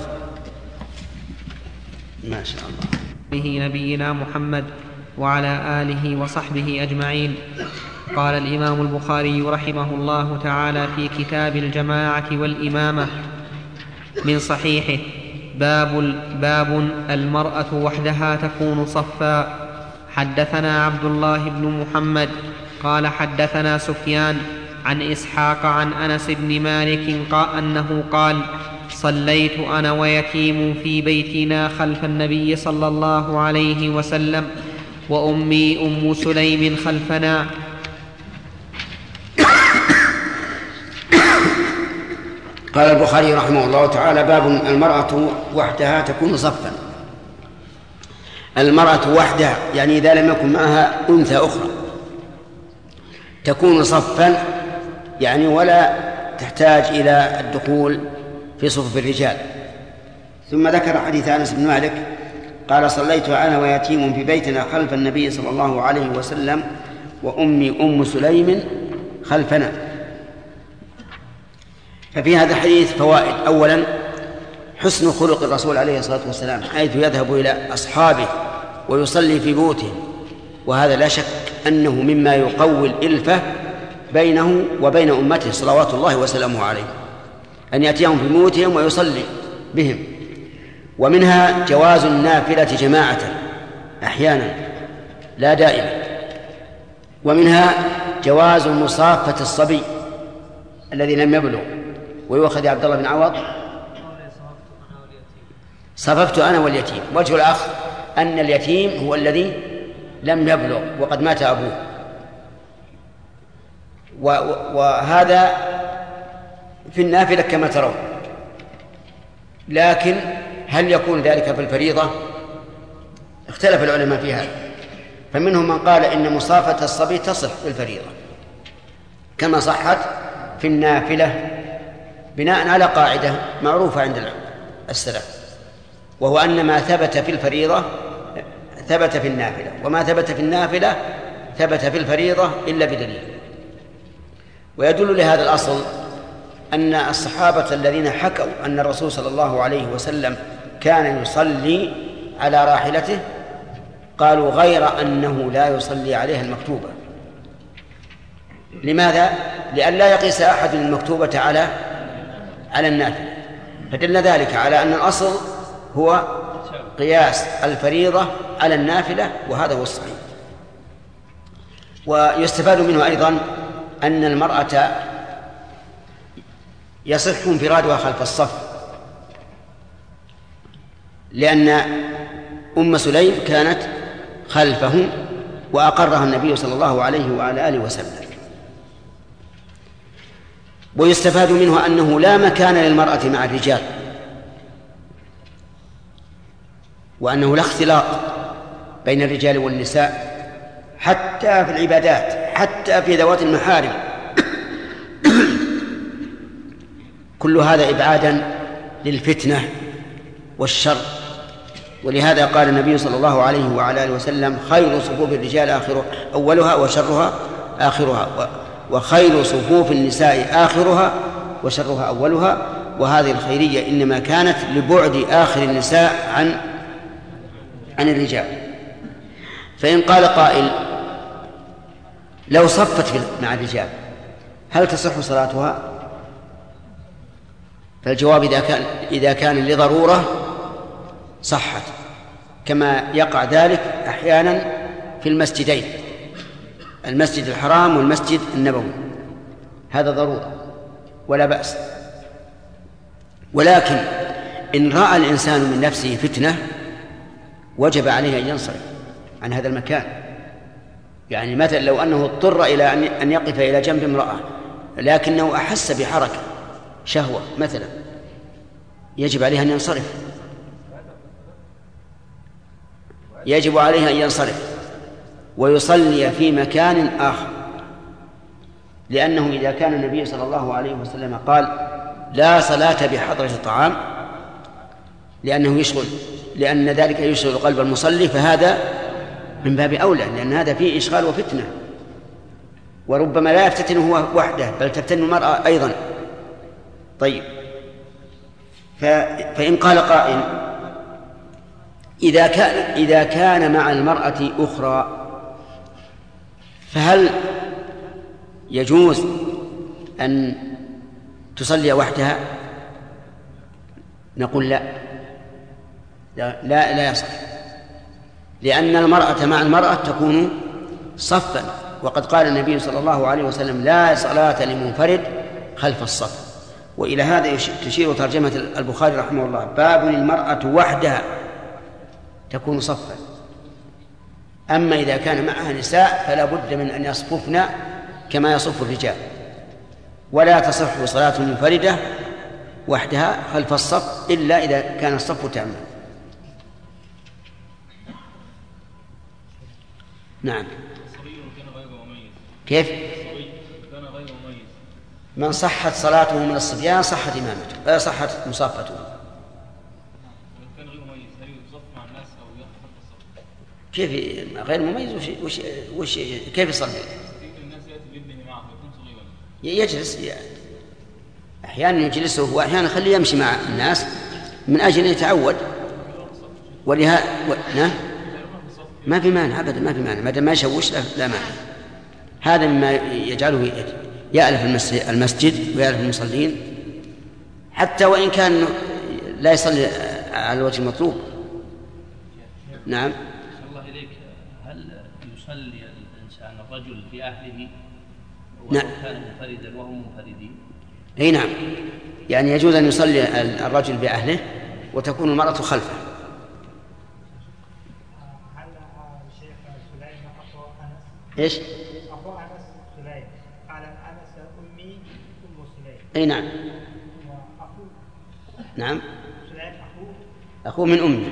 ما شاء الله. به نبينا محمد وعلى آله وصحبه أجمعين. قال الإمام البخاري رحمه الله تعالى في كتاب الجماعة والإمامة من صحيحه: باب المرأة وحدها تكون صفا. حدثنا عبد الله بن محمد قال حدثنا سفيان عن إسحاق عن أنس بن مالك أنه قال: صليت أنا ويتيم في بيتنا خلف النبي صلى الله عليه وسلم وأمي أم سليم خلفنا. قال البخاري رحمه الله تعالى: باب المرأة وحدها تكون صفا. المرأة وحدها يعني إذا لم يكن معها أنثى أخرى تكون صفا، يعني ولا تحتاج إلى الدخول في صفوف الرجال. ثم ذكر حديث أنس بن مالك قال: صليت أنا ويتيم في بيتنا خلف النبي صلى الله عليه وسلم وأمي أم سليم خلفنا. ففي هذا الحديث فوائد. أولا حسن خلق الرسول عليه الصلاة والسلام، حيث يذهب إلى أصحابه ويصلي في بيوتهم، وهذا لا شك أنه مما يقوي الإلفة بينه وبين أمته صلوات الله وسلامه عليه، أن يأتيهم في بيوتهم ويصلي بهم. ومنها جواز النافلة جماعة أحيانا لا دائما. ومنها جواز مصافة الصبي الذي لم يبلغ. ويؤخذ عبد الله بن عوض: صففت أنا واليتيم. وجه الأخ أن اليتيم هو الذي لم يبلغ وقد مات أبوه، وهذا في النافلة كما ترون. لكن هل يكون ذلك في الفريضة؟ اختلف العلماء في هذا، فمنهم من قال إن مصافة الصبي تصح في الفريضة كما صحت في النافلة، بناء على قاعدة معروفة عند السلف، وهو أن ما ثبت في الفريضة ثبت في النافلة، وما ثبت في النافلة ثبت في الفريضة إلا بدليل. ويدل لهذا الأصل أن الصحابة الذين حكوا أن الرسول صلى الله عليه وسلم كان يصلي على راحلته قالوا غير أنه لا يصلي عليها المكتوبة. لماذا؟ لأن لا يقيس أحد المكتوبة على النافلة، فدل ذلك على أن الأصل هو قياس الفريضة على النافلة، وهذا هو الصحيح. ويستفاد منه أيضا أن المرأة يصح انفرادها خلف الصف، لأن أم سليم كانت خلفه وأقرها النبي صلى الله عليه وعلى آله وسلم. ويستفاد منه أنه لا مكان للمرأة مع الرجال، وأنه لا اختلاط بين الرجال والنساء حتى في العبادات، حتى في ذوات المحارم. كل هذا إبعادا للفتنة والشر. ولهذا قال النبي صلى الله عليه وعلى آله وسلم خير صفوف الرجال أولها وشرها آخرها، وخير صفوف النساء آخرها وشرها أولها. وهذه الخيرية إنما كانت لبعد آخر النساء عن الرجال. فإن قال قائل لو صفت مع الرجال هل تصح صلاتها؟ فالجواب إذا كان لضرورة صحت، كما يقع ذلك أحيانا في المسجدين، المسجد الحرام والمسجد النبوي، هذا ضرورة ولا بأس. ولكن إن رأى الإنسان من نفسه فتنة وجب عليه أن ينصرف عن هذا المكان. يعني مثلا لو أنه اضطر إلى أن يقف إلى جنب امرأة لكنه أحس بحركة شهوة مثلا، يجب عليه أن ينصرف، يجب عليه أن ينصرف ويصلي في مكان آخر، لأنه إذا كان النبي صلى الله عليه وسلم قال لا صلاة بحضرة الطعام لأن ذلك يشغل قلب المصلي، فهذا من باب أولى، لأن هذا فيه إشغال وفتنة، وربما لا يفتتن هو وحده بل تفتن المرأة أيضا. طيب، فإن قال قائل إذا كان مع المرأة أخرى فهل يجوز أن تصلي وحدها؟ نقول لا يصح، لأن المرأة مع المرأة تكون صفا، وقد قال النبي صلى الله عليه وسلم لا صلاة لمنفرد خلف الصف. وإلى هذا تشير ترجمة البخاري رحمه الله: باب المرأة وحدها تكون صفا. أما إذا كان معها نساء فلا بد من أن يصففن كما يصف الرجال، ولا تصح صلاة منفردة وحدها خلف الصف إلا إذا كان الصف تاما. نعم. كيف؟ من صحت صلاته من الصبيان صحت إمامته، صحت مصافته. كيف غير مميز؟ وش كيف يصلي؟ يجلس، أحيانا يجلسه وأحيانا يخليه يمشي مع الناس من أجل أن يتعود. ولهذا ما في مانع أبدا، ما في مانع ما دام ما يشوش لا مانع. هذا مما يجعله يألف المسجد ويألف المصلين، حتى وإن كان لا يصلي على الوجه المطلوب. نعم. الله إليك، هل يصلي الإنسان الرجل في أهله نعم. كان منفردا وهم منفردين؟ أي نعم، يعني يجوز أن يصلي الرجل بأهله وتكون المرأة خلفه. هل الشيخ سليم أخو أنس؟ إيش؟ أخو أنس سليم قال أنس أمي أم سليم. أي نعم. وأخوه نعم. سليم أخوه أخوه من أمه.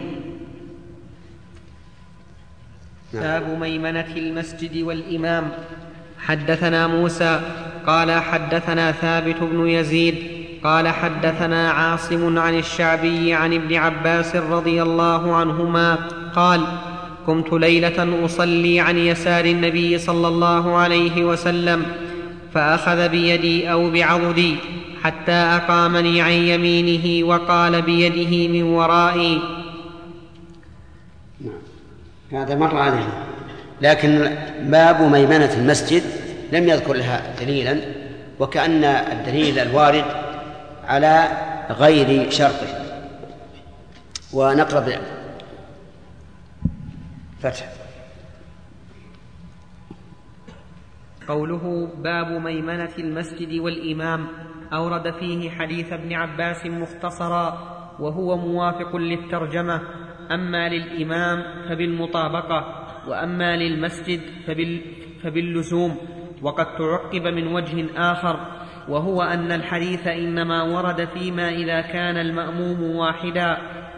باب ميمنة المسجد والإمام. حدثنا موسى قال حدثنا ثابت بن يزيد قال حدثنا عاصم عن الشعبي عن ابن عباس رضي الله عنهما قال قمت ليلة أصلي عن يسار النبي صلى الله عليه وسلم فأخذ بيدي أو بعضدي حتى أقامني عن يمينه وقال بيده من ورائي. هذا مر عليه، لكن باب ميمنة المسجد لم يذكر لها دليلا، وكأن الدليل الوارد على غير شرطه. ونقرأ فتح. قوله باب ميمنة المسجد والإمام أورد فيه حديث ابن عباس مختصرا وهو موافق للترجمة، أما للإمام فبالمطابقة، وأما للمسجد فباللزوم. وقد تعقب من وجه آخر، وهو أن الحديث إنما ورد فيما إذا كان المأموم واحدا،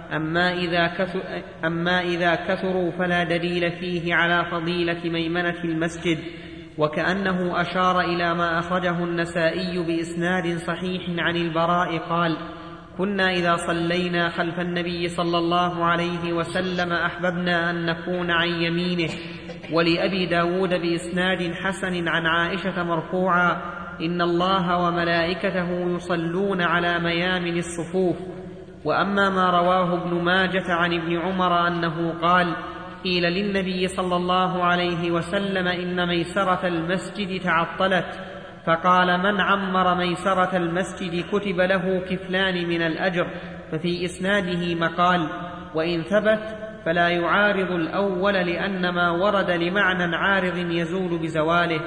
أما إذا كثروا فلا دليل فيه على فضيلة ميمنة المسجد. وكأنه أشار إلى ما أخرجه النسائي بإسناد صحيح عن البراء قال كنا إذا صلينا خلف النبي صلى الله عليه وسلم أحببنا أن نكون عن يمينه. ولأبي داود بإسناد حسن عن عائشة مرفوعا إن الله وملائكته يصلون على ميامن الصفوف. وأما ما رواه ابن ماجة عن ابن عمر أنه قال قيل للنبي صلى الله عليه وسلم إن ميسرة المسجد تعطلت، فقال من عمر ميسرة المسجد كتب له كفلان من الأجر. ففي إسناده مقال، وإن ثبت فلا يعارض الأول لأن ما ورد لمعنى عارض يزول بزواله.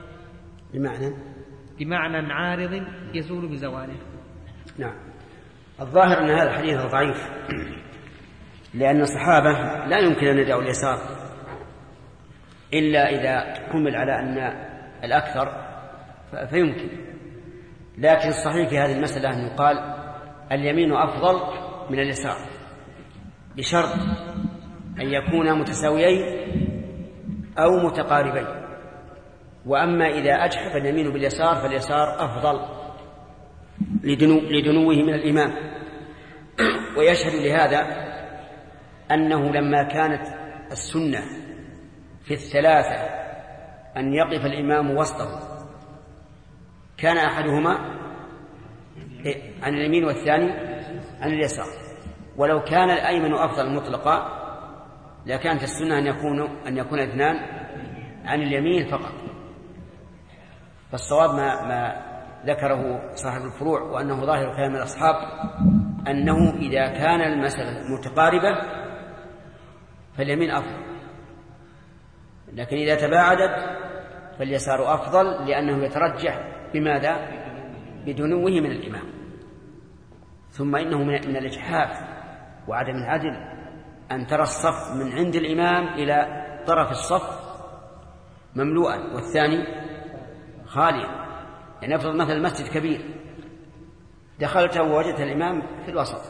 بمعنى عارض يزول بزواله. نعم. الظاهر أن هذا الحديث ضعيف، لأن الصحابة لا يمكن أن يدعوا اليسار إلا إذا حمل على أن الأكثر فيمكن. لكن الصحيح في هذه المسألة أن يقال اليمين أفضل من اليسار بشرط أن يكونا متساويين أو متقاربين. وأما إذا أجحف اليمين باليسار فاليسار أفضل لدنوه من الإمام. ويشهد لهذا أنه لما كانت السنة في الثلاثة أن يقف الإمام وسطه كان أحدهما عن اليمين والثاني عن اليسار. ولو كان الأيمن أفضل مطلقا لكانت السنة أن يكون اثنان عن اليمين فقط. فالصواب ما ذكره صاحب الفروع وأنه ظاهر كلام الأصحاب أنه إذا كان المسألة متقاربة فاليمين أفضل، لكن إذا تباعدت فاليسار أفضل لأنه يترجح بماذا؟ بدنوه من الإمام. ثم إنه من الإجحاف وعدم العدل أن ترى الصف من عند الإمام إلى طرف الصف مملوءا والثاني خاليا. يعني افرض مثلا المسجد كبير دخلت ووجدت الإمام في الوسط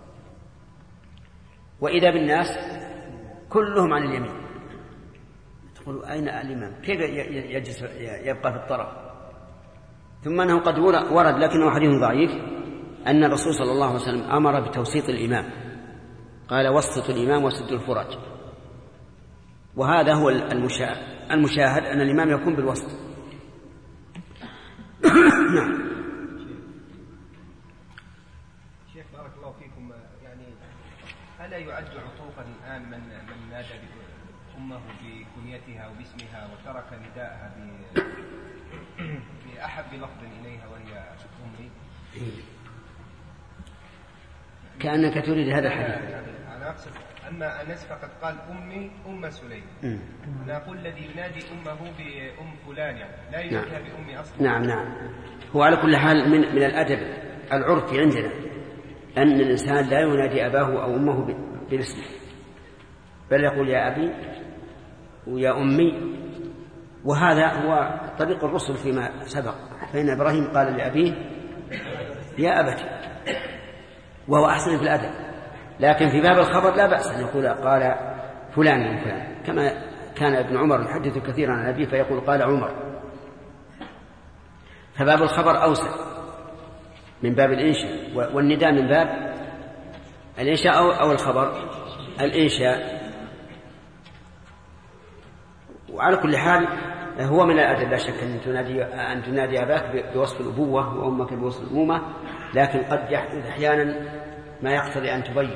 وإذا بالناس كلهم عن اليمين، تقول أين الإمام؟ كيف يجلس يبقى في الطرف؟ ثم أنه قد ورد لكنه حديث ضعيف أن الرسول صلى الله عليه وسلم أمر بتوسيط الإمام، قال وسط الإمام وسد الفرج. وهذا هو المشاهد أن الإمام يكون بالوسط. نعم. شيخ بارك الله فيكم، يعني ألا يعد عطوفا الآن من نادى أمه بكنيتها وباسمها وترك نداءها بأحب لفظ إليها وهي أمي؟ كأنك تريد هذا الحديث. أنا أقصد أما أنس فقد قال أمي أم سليم، أنا أقول الذي ينادي أمه بأم فلان يعني لا يناديها بأمي أصلا. نعم. هو على كل حال من الأدب العرفي عندنا أن الإنسان لا ينادي أباه أو أمه باسمه، بل يقول يا أبي ويا أمي. وهذا هو طريق الرسل فيما سبق، فإن إبراهيم قال لأبيه يا أبتي، وهو أحسن في الأدب. لكن في باب الخبر لا بأس أن يقول قال فلان من فلان، كما كان ابن عمر يحدث كثيرا عن أبيه فيقول قال عمر. فباب الخبر أوسع من باب الإنشاء، والنداء من باب الإنشاء أو الخبر الإنشاء. وعلى كل حال هو من الأدب لا شك أن تنادي أباك بوصف الأبوة وأمك بوصف الأمومة، لكن قد يحدث أحيانا ما يقتضي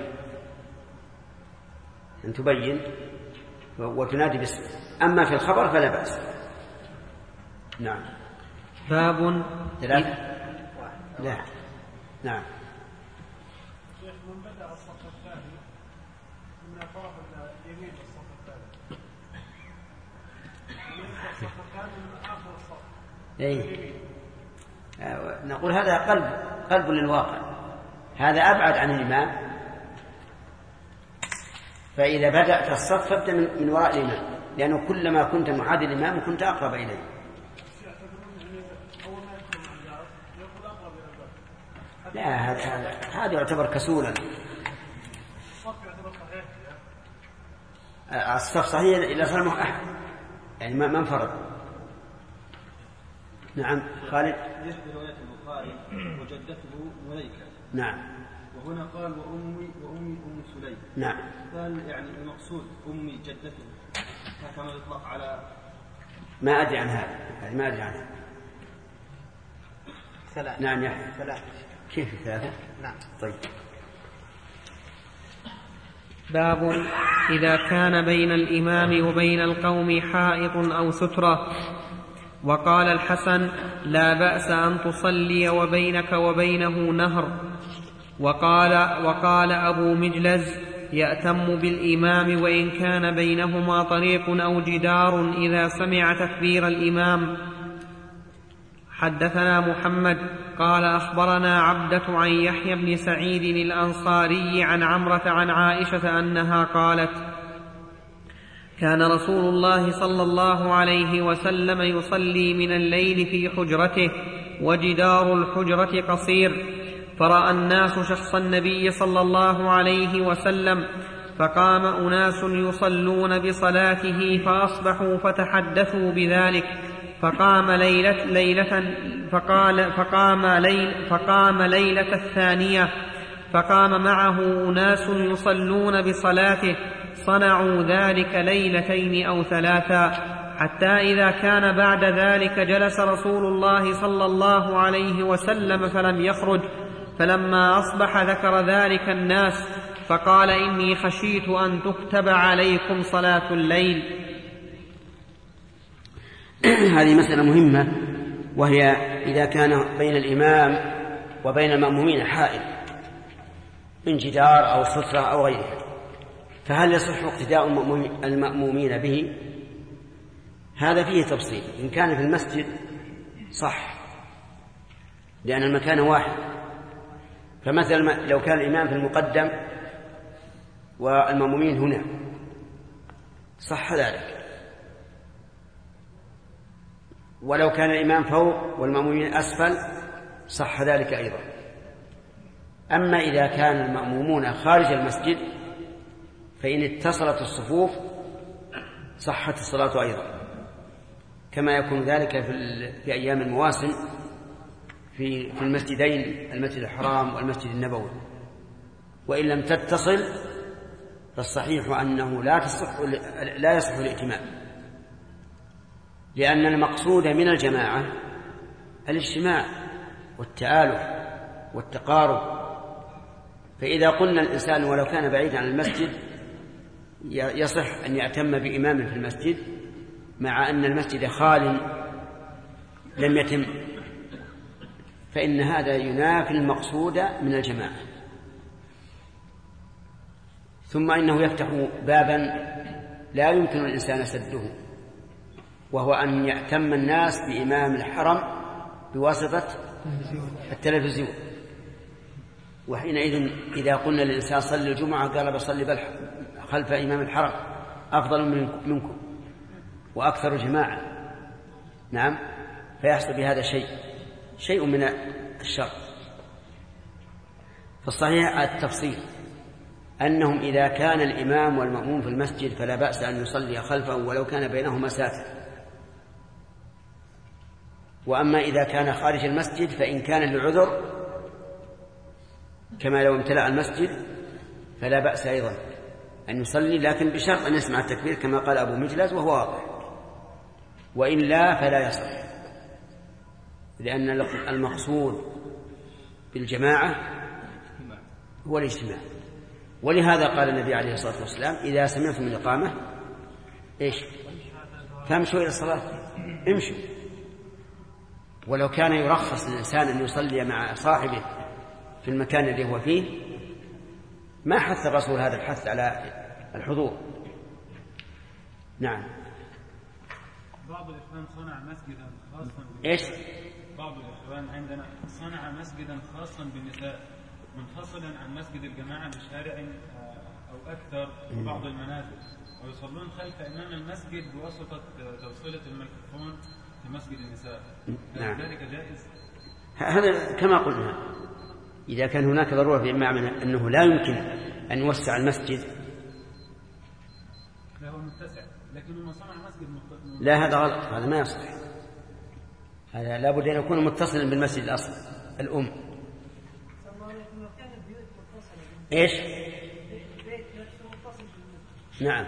أن تبين وتنادي باسمه. أما في الخبر فلا بأس. نعم. باب ثلاثة. لا. نعم. شيخ من بدأ الصف الثاني من طرف اليمين الصف الثاني الصف الثاني من آخر الصف. إيه. نقول هذا قلب للواقع، هذا أبعد عن الإمام. فإذا بدأت الصف فابدأ من وراء الإمام، لأنه كلما كنت محاذي الإمام كنت أقرب إليه. لا، هذا يعتبر كسولا. الصف صحيح إلا صار أحد، يعني ما انفرد. نعم. خالد. في رواية البخاري وجدته مليكة. نعم. وهنا قال وأمي أم سليم. نعم. قال يعني المقصود أمي جدته، كما يطلق على ما أدري عن هذا، ما أدري عنها. ثلاثة. نعم يحيى. ثلاثة. كيف ثلاثة؟ نعم. طيب. باب إذا كان بين الإمام وبين القوم حائط أو سترة. وقال الحسن لا بأس أن تصلي وبينك وبينه نهر. وقال أبو مجلز يأتم بالإمام وإن كان بينهما طريق أو جدار إذا سمع تكبير الإمام. حدثنا محمد قال أخبرنا عبدة عن يحيى بن سعيد الأنصاري عن عمرة عن عائشة أنها قالت كان رسول الله صلى الله عليه وسلم يصلي من الليل في حجرته وجدار الحجرة قصير، فرأى الناس شخص النبي صلى الله عليه وسلم، فقام أناس يصلون بصلاته فأصبحوا فتحدثوا بذلك، فقام ليلة الثانية فقام معه أناس يصلون بصلاته، صنعوا ذلك ليلتين أو ثلاثا، حتى إذا كان بعد ذلك جلس رسول الله صلى الله عليه وسلم فلم يخرج، فلما أصبح ذكر ذلك الناس فقال إني خشيت أن تكتب عليكم صلاة الليل. هذه مسألة مهمة، وهي إذا كان بين الإمام وبين المأمومين حائل من جدار أو سترة أو غيرها، فهل يصح اقتداء المأمومين به؟ هذا فيه تفصيل. إن كان في المسجد صح، لأن المكان واحد. فمثلا لو كان الإمام في المقدم والمأمومين هنا صح ذلك، ولو كان الإمام فوق والمأمومين أسفل صح ذلك أيضا. أما إذا كان المأمومون خارج المسجد فإن اتصلت الصفوف صحت الصلاة أيضا، كما يكون ذلك في أيام المواسم في المسجدين، المسجد الحرام والمسجد النبوي. وإن لم تتصل فالصحيح أنه لا يصح الائتمام، لأن المقصود من الجماعة الاجتماع والتآلف والتقارب. فإذا قلنا الإنسان ولو كان بعيدا عن المسجد يصح أن يأتم بإمام في المسجد مع أن المسجد خال لم يتم، فإن هذا ينافي المقصود من الجماعة. ثم إنه يفتح بابا لا يمكن الإنسان سده، وهو أن يأتم الناس بإمام الحرم بواسطة التلفزيون. وحينئذ إذا قلنا للإنسان صلي الجمعة قال بصلي خلف إمام الحرم أفضل منكم وأكثر جماعة. نعم، فيحصل بهذا شيء من الشر. فالصحيح التفصيل، أنهم إذا كان الإمام والمأموم في المسجد فلا بأس أن يصلي خلفه ولو كان بينهما ساتر، وأما إذا كان خارج المسجد فإن كان لعذر كما لو امتلأ المسجد فلا بأس أيضا أن يصلي، لكن بشرط أن يسمع التكبير كما قال أبو مجلس وهو واضح، وإلا فلا يصح، لأن المقصود بالجماعة هو الاجتماع. ولهذا قال النبي عليه الصلاة والسلام إذا سمعتم الإقامة إيش؟ فامشوا إلى الصلاة، امشوا. ولو كان يرخص للإنسان أن يصلي مع صاحبه في المكان الذي هو فيه ما حث الرسول هذا الحث على الحضور. نعم. بعض الإخوان صنع مسجدا خاصا إيش؟ بعض الإخوان عندنا صنع مسجدا خاصا بالنساء منفصلا عن مسجد الجماعة بشارع أو أكثر بعض المنازل، ويصلون خلف إمام المسجد بواسطة توصيلة الميكروفون في مسجد النساء. نعم. ذلك جائز؟ هذا كما قلنا إذا كان هناك ضرورة بمعنى أنه لا يمكن أن يوسع المسجد. لا هو متسع، لكنه صنع مسجد لا هذا غلط، هذا ما يصح. هذا لابد أن يكون متصلا بالمسجد الأصل الأم. إيش؟ نعم.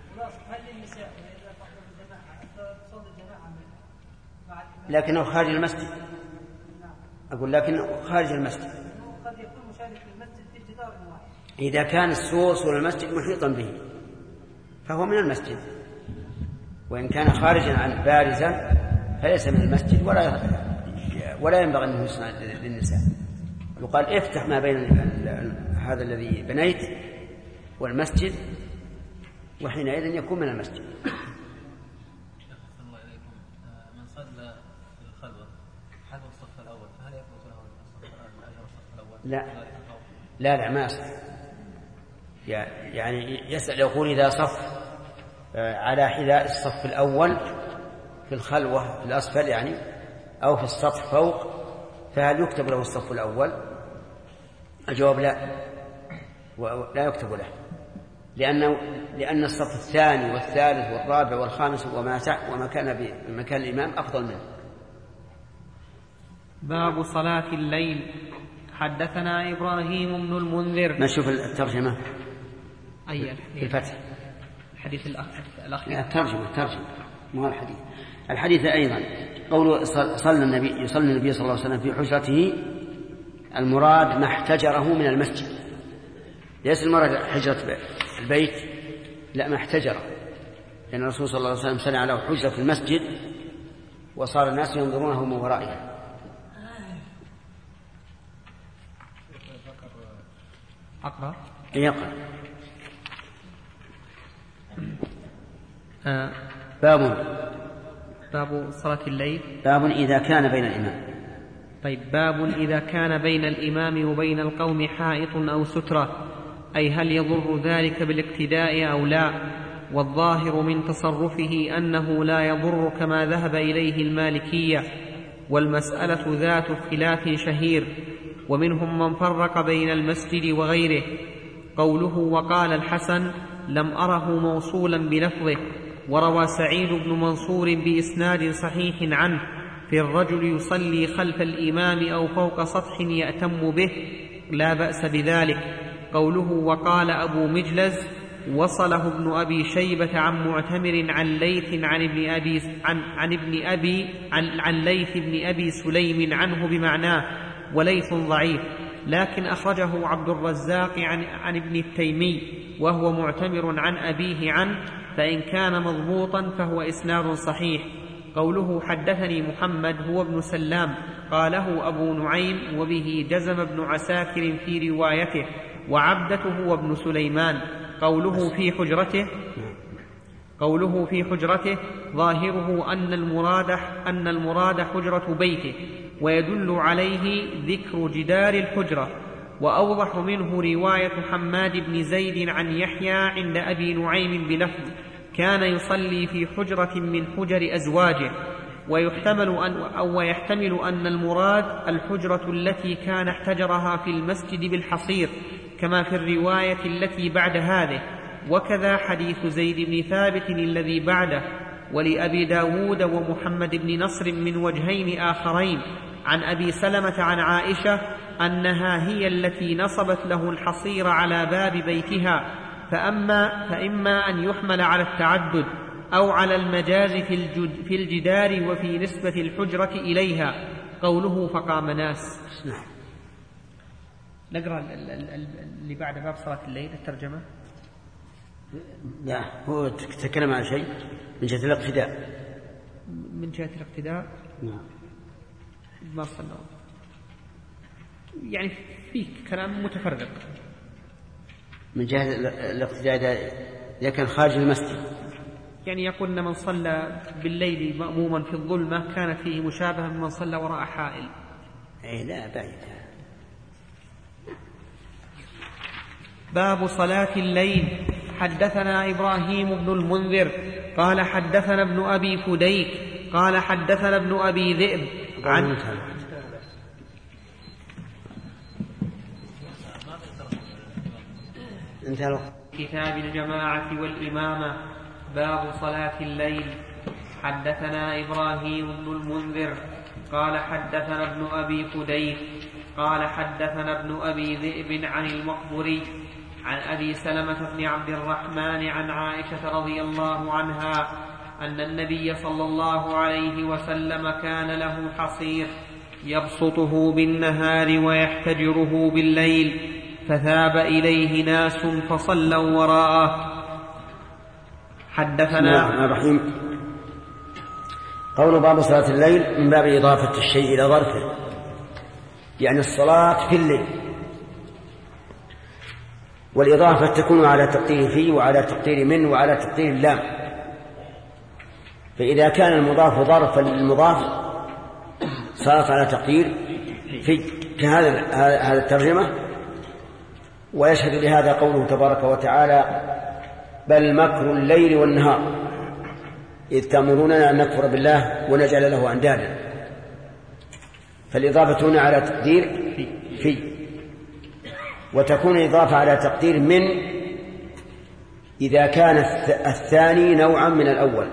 لكنه خارج المسجد. أقول لكنه خارج المسجد. قد يكون مشارك في المسجد في جدار واحد. إذا كان السور المسجد محيطا به فهو من المسجد، وإن كان خارجا عن بارزا فليس من المسجد ولا ينبغي أنه يصنع للنساء. يقال افتح ما بين هذا الذي بنيت والمسجد، وحينئذ يكون من المسجد. الله إليكم، من صلى في الخلوة حذو الصف الأول فهل يثبت له أجر الصف الأول؟ لا ما يصح. يعني يسأل يقول إذا صف على حذاء الصف الأول في الخلوة في الأسفل يعني أو في السطح فوق فهل يكتب له الصف الأول؟ الجواب لا يكتب له، لأن الصف الثاني والثالث والرابع والخامس وما كان بمكان الإمام أفضل منه. باب صلاة الليل. حدثنا إبراهيم بن المنذر. نشوف الترجمة في الفتح. الحديث الأخير. الترجمة مو الحديث أيضا قوله يصلي النبي صلى الله عليه وسلم في حجرته، المراد ما احتجره من المسجد، ليس المراد حجرة البيت، لا ما احتجره، لأن الرسول صلى الله عليه وسلم صنع له حجرة في المسجد وصار الناس ينظرونه من ورائها. أقرأ؟ يقرأ. باب صلاة الليل. باب إذا كان بين الإمام. طيب، باب إذا كان بين الإمام وبين القوم حائط أو سترة، أي هل يضر ذلك بالاقتداء أو لا؟ والظاهر من تصرفه أنه لا يضر كما ذهب إليه المالكية، والمسألة ذات خلاف شهير، ومنهم من فرق بين المسجد وغيره. قوله وقال الحسن لم أره موصولا بلفظه. وروى سعيد بن منصور بإسناد صحيح عنه في الرجل يصلي خلف الإمام أو فوق سطح يأتم به، لا بأس بذلك. قوله وقال أبو مجلز وصله ابن أبي شيبة عن معتمر عن ليث عن ليث بن أبي سليم عنه بمعناه، وليث ضعيف، لكن أخرجه عبد الرزاق عن ابن التيمي وهو معتمر عن أبيه عنه، فإن كان مضبوطا فهو إسناد صحيح. قوله حدثني محمد هو ابن سلام قاله أبو نعيم، وبه جزم ابن عساكر في روايته، وعبدته هو ابن سليمان. قوله في حجرته ظاهره أن المراد حجرة بيته، ويدل عليه ذكر جدار الحجرة. وأوضح منه رواية حماد بن زيد عن يحيى عند أبي نعيم بلفظ كان يصلي في حجرة من حجر أزواجه، ويحتمل أن المراد الحجرة التي كان احتجرها في المسجد بالحصير، كما في الرواية التي بعد هذه، وكذا حديث زيد بن ثابت الذي بعده. ولأبي داود ومحمد بن نصر من وجهين آخرين عن أبي سلمة عن عائشة أنها هي التي نصبت له الحصير على باب بيتها، فإما أن يحمل على التعدد أو على المجاز في الجدار وفي نسبة الحجرة إليها. قوله فقام ناس. نقرأ اللي بعد باب صلاة الليل الترجمة. لا، هو تكلم عن شيء من جهة الاقتداء. من جهة الاقتداء ما صلى، يعني في كلام متفرق. من جهة الاقتداء إذا كان خارج المسجد، يعني يقول أن من صلى بالليل مأموما في الظلمة كانت فيه مشابهة من صلى وراء حائل. أي لا بعيد. باب صلاة الليل. حدثنا إبراهيم بن المنذر قال حدثنا ابن أبي فديك قال حدثنا ابن أبي ذئب عن كتاب الجماعة والإمامة. باب صلاة الليل. حدثنا إبراهيم بن المنذر قال حدثنا ابن أبي فديك قال حدثنا ابن أبي ذئب عن المقبري عن أبي سلمة بن عبد الرحمن عن عائشة رضي الله عنها أن النبي صلى الله عليه وسلم كان له حصير يبسطه بالنهار ويحتجره بالليل، فثاب إليه ناس فصلوا وراءه. حدثنا. بسم الله الرحمن الرحيم. قول باب صلاة الليل من باب إضافة الشيء إلى ظرفه، يعني الصلاة في الليل، والإضافة تكون على تقدير في وعلى تقدير من وعلى تقدير اللام. فإذا كان المضاف ظرفا للمضاف صارت على تقدير في كهذا الترجمة. ويشهد لهذا قوله تبارك وتعالى: بل مكر الليل والنهار إذ تأمروننا أن نكفر بالله ونجعل له أندادا. فالإضافة هنا على تقدير في، وتكون الإضافة على تقدير من إذا كان الثاني نوعا من الأول.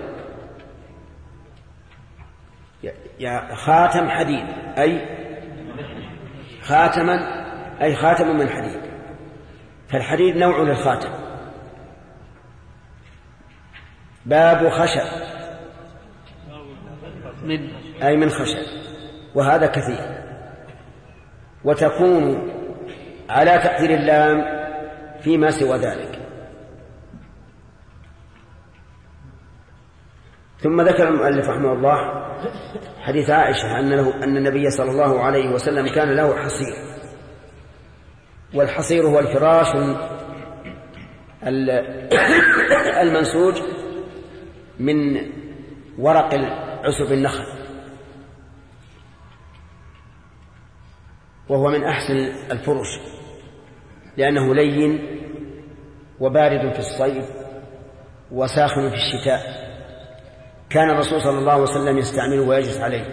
خاتم حديد أي خاتم من حديد، فالحديد نوع للخاتم. باب خشب أي من خشب، وهذا كثير. وتكون على تقدير اللام فيما سوى ذلك. ثم ذكر المؤلف رحمه الله حديث عائشة أن النبي صلى الله عليه وسلم كان له حصير، والحصير هو الفراش المنسوج من ورق عسب النخل، وهو من أحسن الفرش لأنه لين وبارد في الصيف وساخن في الشتاء. كان الرسول صلى الله عليه وسلم يستعمله ويجلس عليه،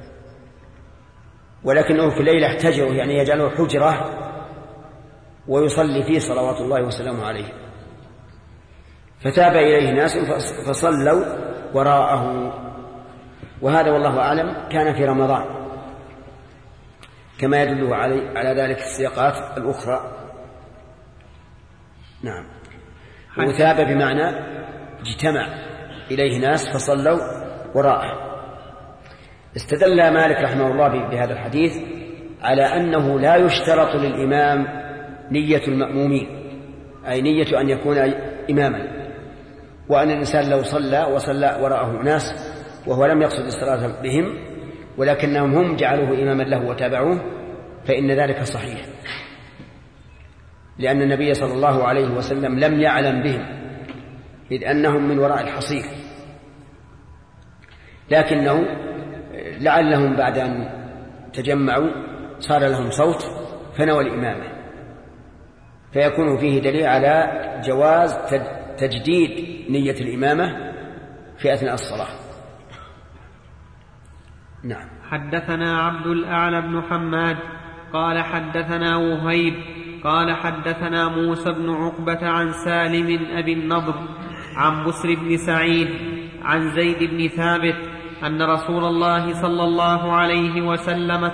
ولكنه في الليل احتجره، يعني يجعله حجرة ويصلي فيه صلوات الله وسلامه عليه. فتاب إليه ناس فصلوا وراءه. وهذا والله أعلم كان في رمضان، كما يدل على ذلك السياقات الأخرى. نعم. وثاب بمعنى اجتمع إليه ناس فصلوا وراءه. استدل مالك رحمه الله بهذا الحديث على أنه لا يشترط للإمام نية المأمومين، أي نية أن يكون إماما، وأن الإنسان لو صلى وراءه ناس وهو لم يقصد الصلاة بهم ولكنهم هم جعلوه إماما له وتابعوه فإن ذلك صحيح، لأن النبي صلى الله عليه وسلم لم يعلم بهم إذ أنهم من وراء الحصير، لكنه لعلهم بعد أن تجمعوا صار لهم صوت فنوى الإمامة، فيكون فيه دليل على جواز تجديد نية الإمامة في أثناء الصلاة. نعم. حدثنا عبد الأعلى بن حماد قال حدثنا وهيب قال حدثنا موسى بن عقبة عن سالم أبي النضر عن بسر بن سعيد عن زيد بن ثابت أن رسول الله صلى الله عليه وسلم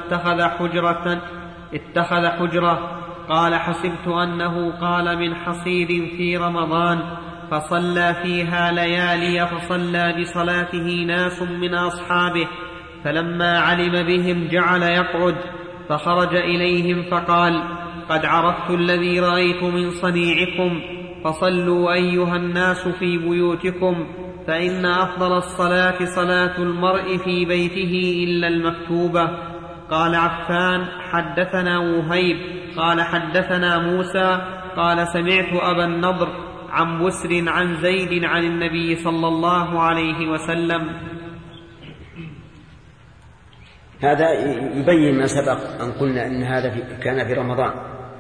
اتخذ حجرة. قال حسبت أنه قال من حصير في رمضان، فصلى فيها ليالي، فصلى بصلاته ناس من أصحابه، فلما علم بهم جعل يقعد، فخرج إليهم فقال: قد عرفت الذي رأيت من صنيعكم، فصلوا أيها الناس في بيوتكم، فإن أفضل الصلاة صلاة المرء في بيته إلا المكتوبة. قال عفان: حدثنا وهيب قال حدثنا موسى قال سمعت أبا النضر عن بسر عن زيد عن النبي صلى الله عليه وسلم. هذا يبين ما سبق أن قلنا أن هذا كان في رمضان.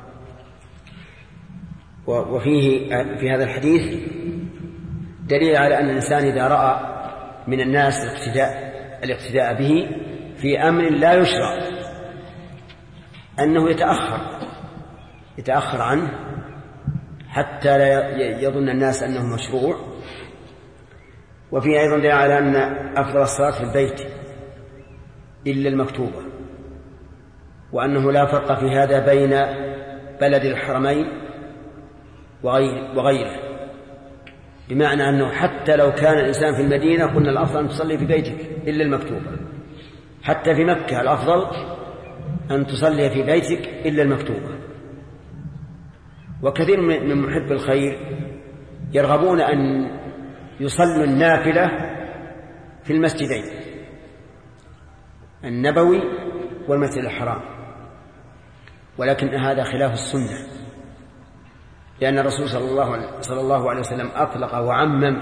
وفيه في هذا الحديث دليل على أن الإنسان إذا رأى من الناس الاقتداء به في أمر لا يشرع أنه يتأخر عنه حتى لا يظن الناس أنه مشروع. وفيه أيضا دليل على أن أفضل الصلاة في البيت إلا المكتوبة، وأنه لا فرق في هذا بين بلد الحرمين وغيره، بمعنى أنه حتى لو كان الإنسان في المدينة قلنا الأفضل أن تصلي في بيتك إلا المكتوبة. حتى في مكة الأفضل أن تصلي في بيتك إلا المكتوبة. وكثير من محب الخير يرغبون أن يصلوا النافلة في المسجدين النبوي والمسجد الحرام، ولكن هذا خلاف السنة، لأن الرسول صلى الله عليه وسلم أطلق وعمم.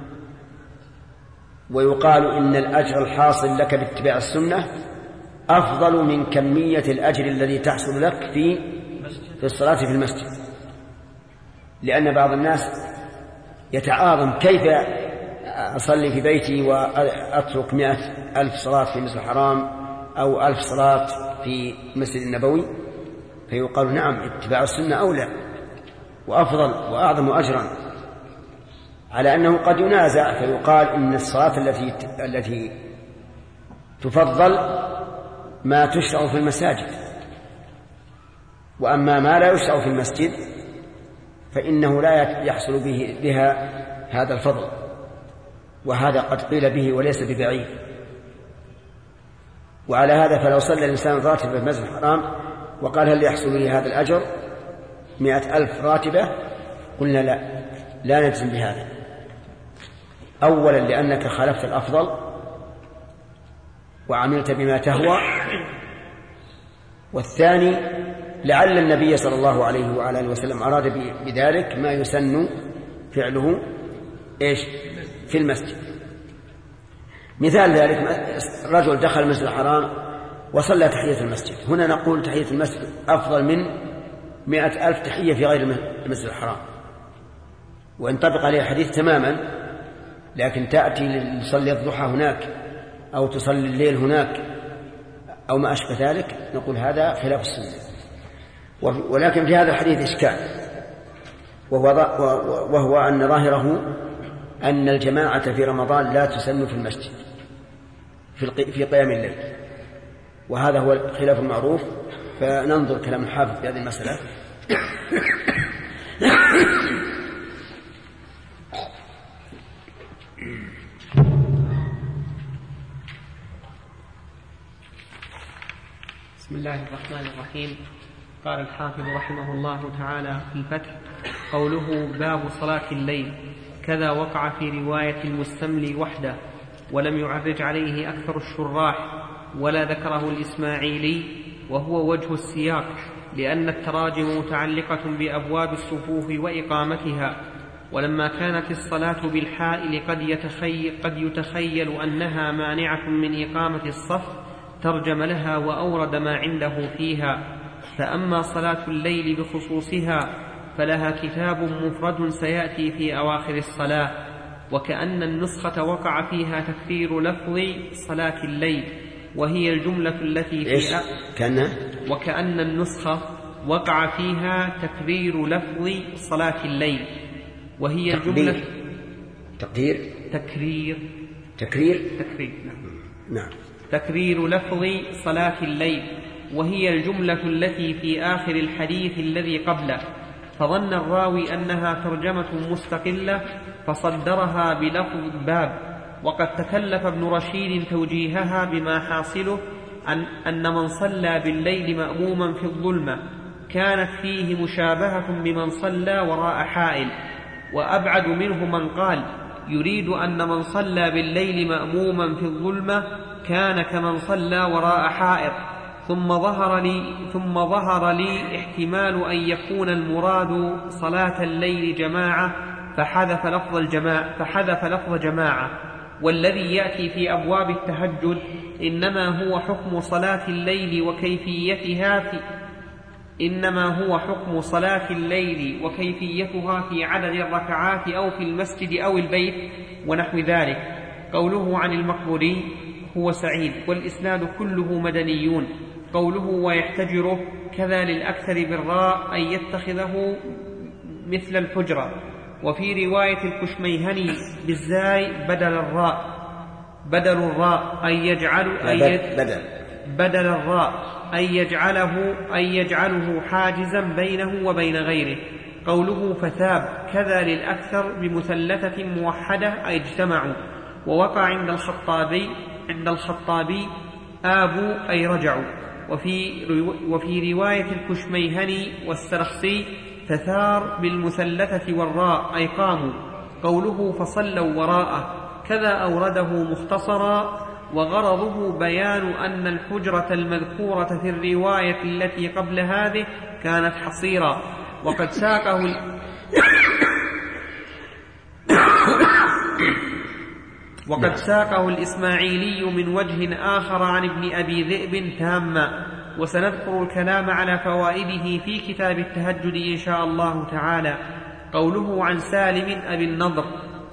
ويقال إن الأجر الحاصل لك باتباع السنة أفضل من كمية الأجر الذي تحصل لك في الصلاة في المسجد، لأن بعض الناس يتعاظم: كيف أصلي في بيتي وأترك 100,000 صلاة في مسجد الحرام أو 1000 صلاة في مسجد النبوي؟ فيقال: نعم، اتباع السنة أولى وأفضل وأعظم أجرا، على أنه قد ينازع فيقال إن الصلاة التي تفضل ما تشرع في المساجد، وأما ما لا يشرع في المسجد فإنه لا يحصل بها هذا الفضل، وهذا قد قيل به وليس ببعيد. وعلى هذا فلو صلى الإنسان راتبة في المسجد الحرام وقال: هل يحصل لي هذا الأجر 100,000 راتبة؟ قلنا لا نجزم بهذا. أولا لأنك خالفت الأفضل وعملت بما تهوى، والثاني لعل النبي صلى الله عليه وعلى آله وسلم أراد بذلك ما يسن فعله في المسجد. مثال ذلك: رجل دخل المسجد الحرام وصلى تحية المسجد. هنا نقول تحية المسجد أفضل من 100,000 تحية في غير المسجد الحرام، وينطبق عليه الحديث تماما. لكن تأتي لتصلي الضحى هناك أو تصلي الليل هناك أو ما أشبه ذلك، نقول هذا خلاف السنة. ولكن في هذا الحديث إشكال، وهو أن ظاهره أن الجماعة في رمضان لا تسن في المسجد في قيام الليل، وهذا هو الخلاف المعروف. فننظر كلام الحافظ في هذه المسألة. بسم الله الرحمن الرحيم. قال الحافظ رحمه الله تعالى في الفتح: قوله باب صلاة الليل كذا وقع في رواية المستملي وحده، ولم يعرج عليه أكثر الشراح، ولا ذكره الإسماعيلي، وهو وجه السياق، لأن التراجم متعلقة بأبواب الصفوف وإقامتها. ولما كانت الصلاة بالحائل قد يتخيل أنها مانعة من إقامة الصف، ترجم لها وأورد ما عنده فيها. فأما صلاة الليل بخصوصها فلها كتاب مفرد سيأتي في أواخر الصلاة، وكأن النسخة وقع فيها تكثير لفظ صلاة الليل، وهي الجملة التي في وكأن النسخة وقع فيها تكرير لفظ صلاة الليل، وهي الجملة تكرير نعم. تكرير لفظ صلاة الليل، وهي الجملة التي في آخر الحديث الذي قبله، فظن الراوي أنها ترجمة مستقلة فصدرها بلفظ باب. وقد تكلف ابن رشيد توجيهها بما حاصله أن من صلى بالليل مأموما في الظلمة كانت فيه مشابهة بمن صلى وراء حائل، وأبعد منه من قال يريد أن من صلى بالليل مأموما في الظلمة كان كمن صلى وراء حائط. ثم ظهر لي احتمال أن يكون المراد صلاة الليل جماعة فحذف لفظ جماعة، والذي يأتي في أبواب التهجد إنما هو حكم صلاة الليل وكيفيتها في عدد الركعات أو في المسجد أو البيت ونحو ذلك. قوله عن المقبوري هو سعيد، والإسناد كله مدنيون. قوله ويحتجره كذا للأكثر بالراء أن يتخذه مثل الحجرة. وفي رواية الكشميهني بالزاي بدل الراء أن يجعله حاجزا بينه وبين غيره. قوله فثاب كذا للأكثر بمثلثة موحدة أي اجتمعوا. ووقع عند الخطابي آبوا أي رجعوا. وفي رواية الكشميهني والسرخسي تثار بالمثلثة والراء أي قاموا. قوله فصلوا وراءه كذا أورده مختصرا، وغرضه بيان أن الحجرة المذكورة في الرواية التي قبل هذه كانت حصيرا. وقد ساقه الإسماعيلي من وجه آخر عن ابن أبي ذئب تاما، وسنذكر الكلام على فوائده في كتاب التهجد إن شاء الله تعالى. قوله عن سالم أبي النضر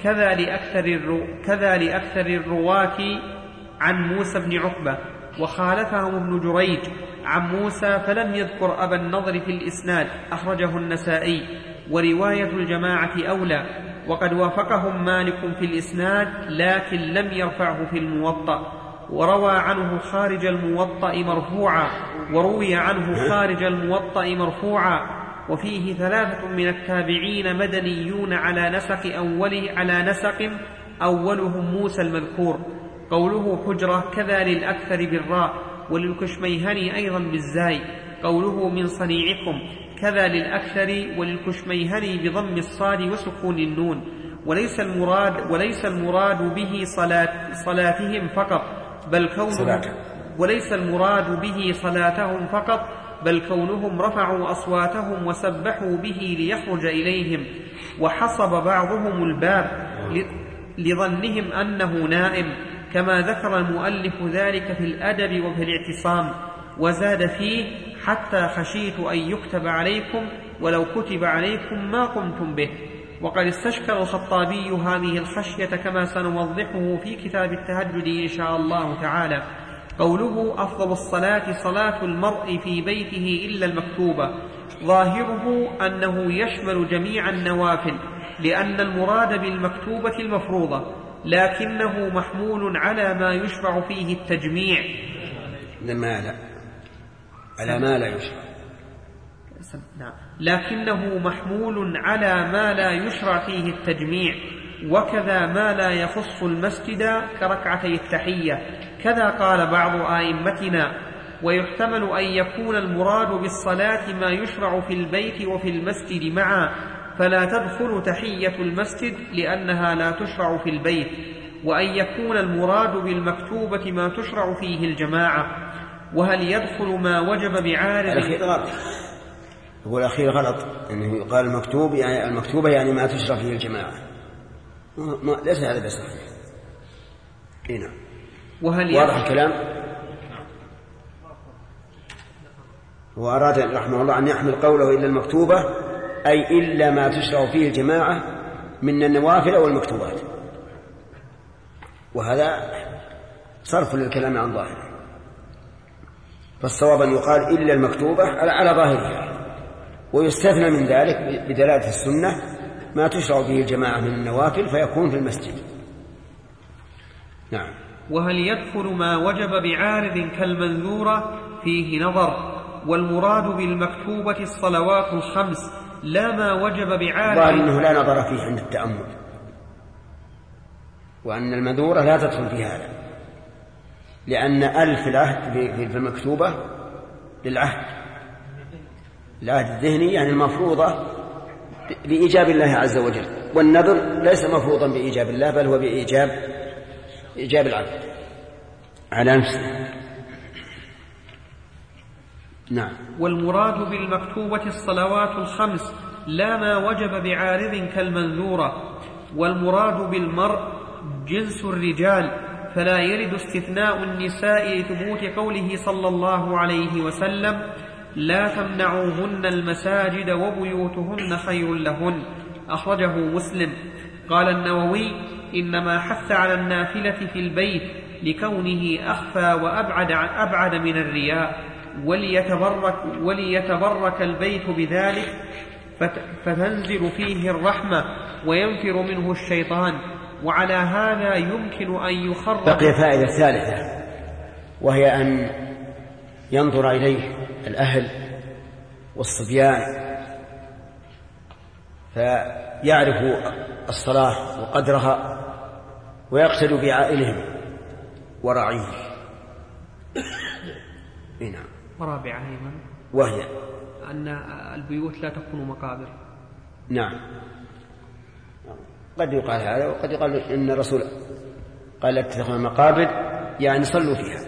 كذا لأكثر الرواة عن موسى بن عقبة، وخالفهم ابن جريج عن موسى فلم يذكر أبا النضر في الإسناد، أخرجه النسائي. ورواية الجماعة أولى، وقد وافقهم مالك في الإسناد لكن لم يرفعه في الموطأ. وروى عنه خارج الموطأ مرفوعا وفيه 3 من التابعين مدنيون على نسق أولهم موسى المذكور. قوله حجرة كذا للأكثر بالراء، وللكشميهني أيضا بالزاي. قوله من صنيعكم كذا للأكثر، وللكشميهني بضم الصاد وسكون النون. وليس المراد به صلاتهم فقط، بل كونهم رفعوا أصواتهم وسبحوا به ليخرج إليهم. وحصب بعضهم الباب لظنهم أنه نائم، كما ذكر المؤلف ذلك في الأدب وفي الاعتصام. وزاد فيه حتى خشيت أن يكتب عليكم، ولو كتب عليكم ما قمتم به. وقد استشكل الخطابي هذه الخشية كما سنوضحه في كتاب التهجد إن شاء الله تعالى. قوله أفضل الصلاة صلاة المرء في بيته إلا المكتوبة، ظاهره أنه يشمل جميع النوافل، لأن المراد بالمكتوبة المفروضة، لكنه محمول على ما يشرع فيه التجميع. لكنه محمول على ما لا يشرع فيه التجميع، وكذا ما لا يخص المسجد كركعتي التحية. كذا قال بعض آئمتنا. ويحتمل أن يكون المراد بالصلاة ما يشرع في البيت وفي المسجد معا، فلا تدخل تحية المسجد لأنها لا تشرع في البيت. وأن يكون المراد بالمكتوبة ما تشرع فيه الجماعة. وهل يدخل ما وجب بعارض؟ الأخير غلط، أنه يقال المكتوبة يعني ما تشرع فيه الجماعة، ليس هذا بصحيح. هنا واضح الكلام. وأراد رحمه الله أن يحمل قوله إلا المكتوبة أي إلا ما تشرع فيه الجماعة من النوافل أو المكتوبات، وهذا صرف للكلام عن ظاهره. فالصواب أن يقال إلا المكتوبة على ظاهرها، ويستثنى من ذلك بدلالة السنة ما تشرع به الجماعة من النوافل فيكون في المسجد. نعم. وهل يدخل ما وجب بعارض كالمنذورة؟ فيه نظر، والمراد بالمكتوبة الصلوات الخمس لا ما وجب بعارض. ظاهر أنه لا نظر فيه عند التأمل، وأن المنذورة لا تدخل في هذا، لأن ألف العهد في المكتوبة للعهد، العهد الذهني يعني المفروضة بإيجاب الله عز وجل، والنذر ليس مفروضا بإيجاب الله بل هو بإيجاب العبد على نفسه. نعم. والمراد بالمكتوبة الصلوات الخمس لا ما وجب بعارض كالمنذورة. والمراد بالمرء جنس الرجال، فلا يرد استثناء النساء لثبوت قوله صلى الله عليه وسلم: لا تمنعوهن المساجد وبيوتهن خير لهن. أخرجه مسلم. قال النووي: إنما حث على النافلة في البيت لكونه أخفى وأبعد من الرياء، وليتبرك البيت بذلك فتنزل فيه الرحمة وينفر منه الشيطان. وعلى هذا يمكن أن يخرج. بقي فائدة ثالثة، وهي أن ينظر إليه الأهل والصبيان فيعرفوا الصلاة وقدرها ويقتدوا بعائلهم وراعيهم. نعم. ورابعا أيضا وهي أن البيوت لا تكون مقابر. نعم. قد يقال هذا، وقد يقال إن الرسول قال لا تتخذوا مقابر يعني صلوا فيها.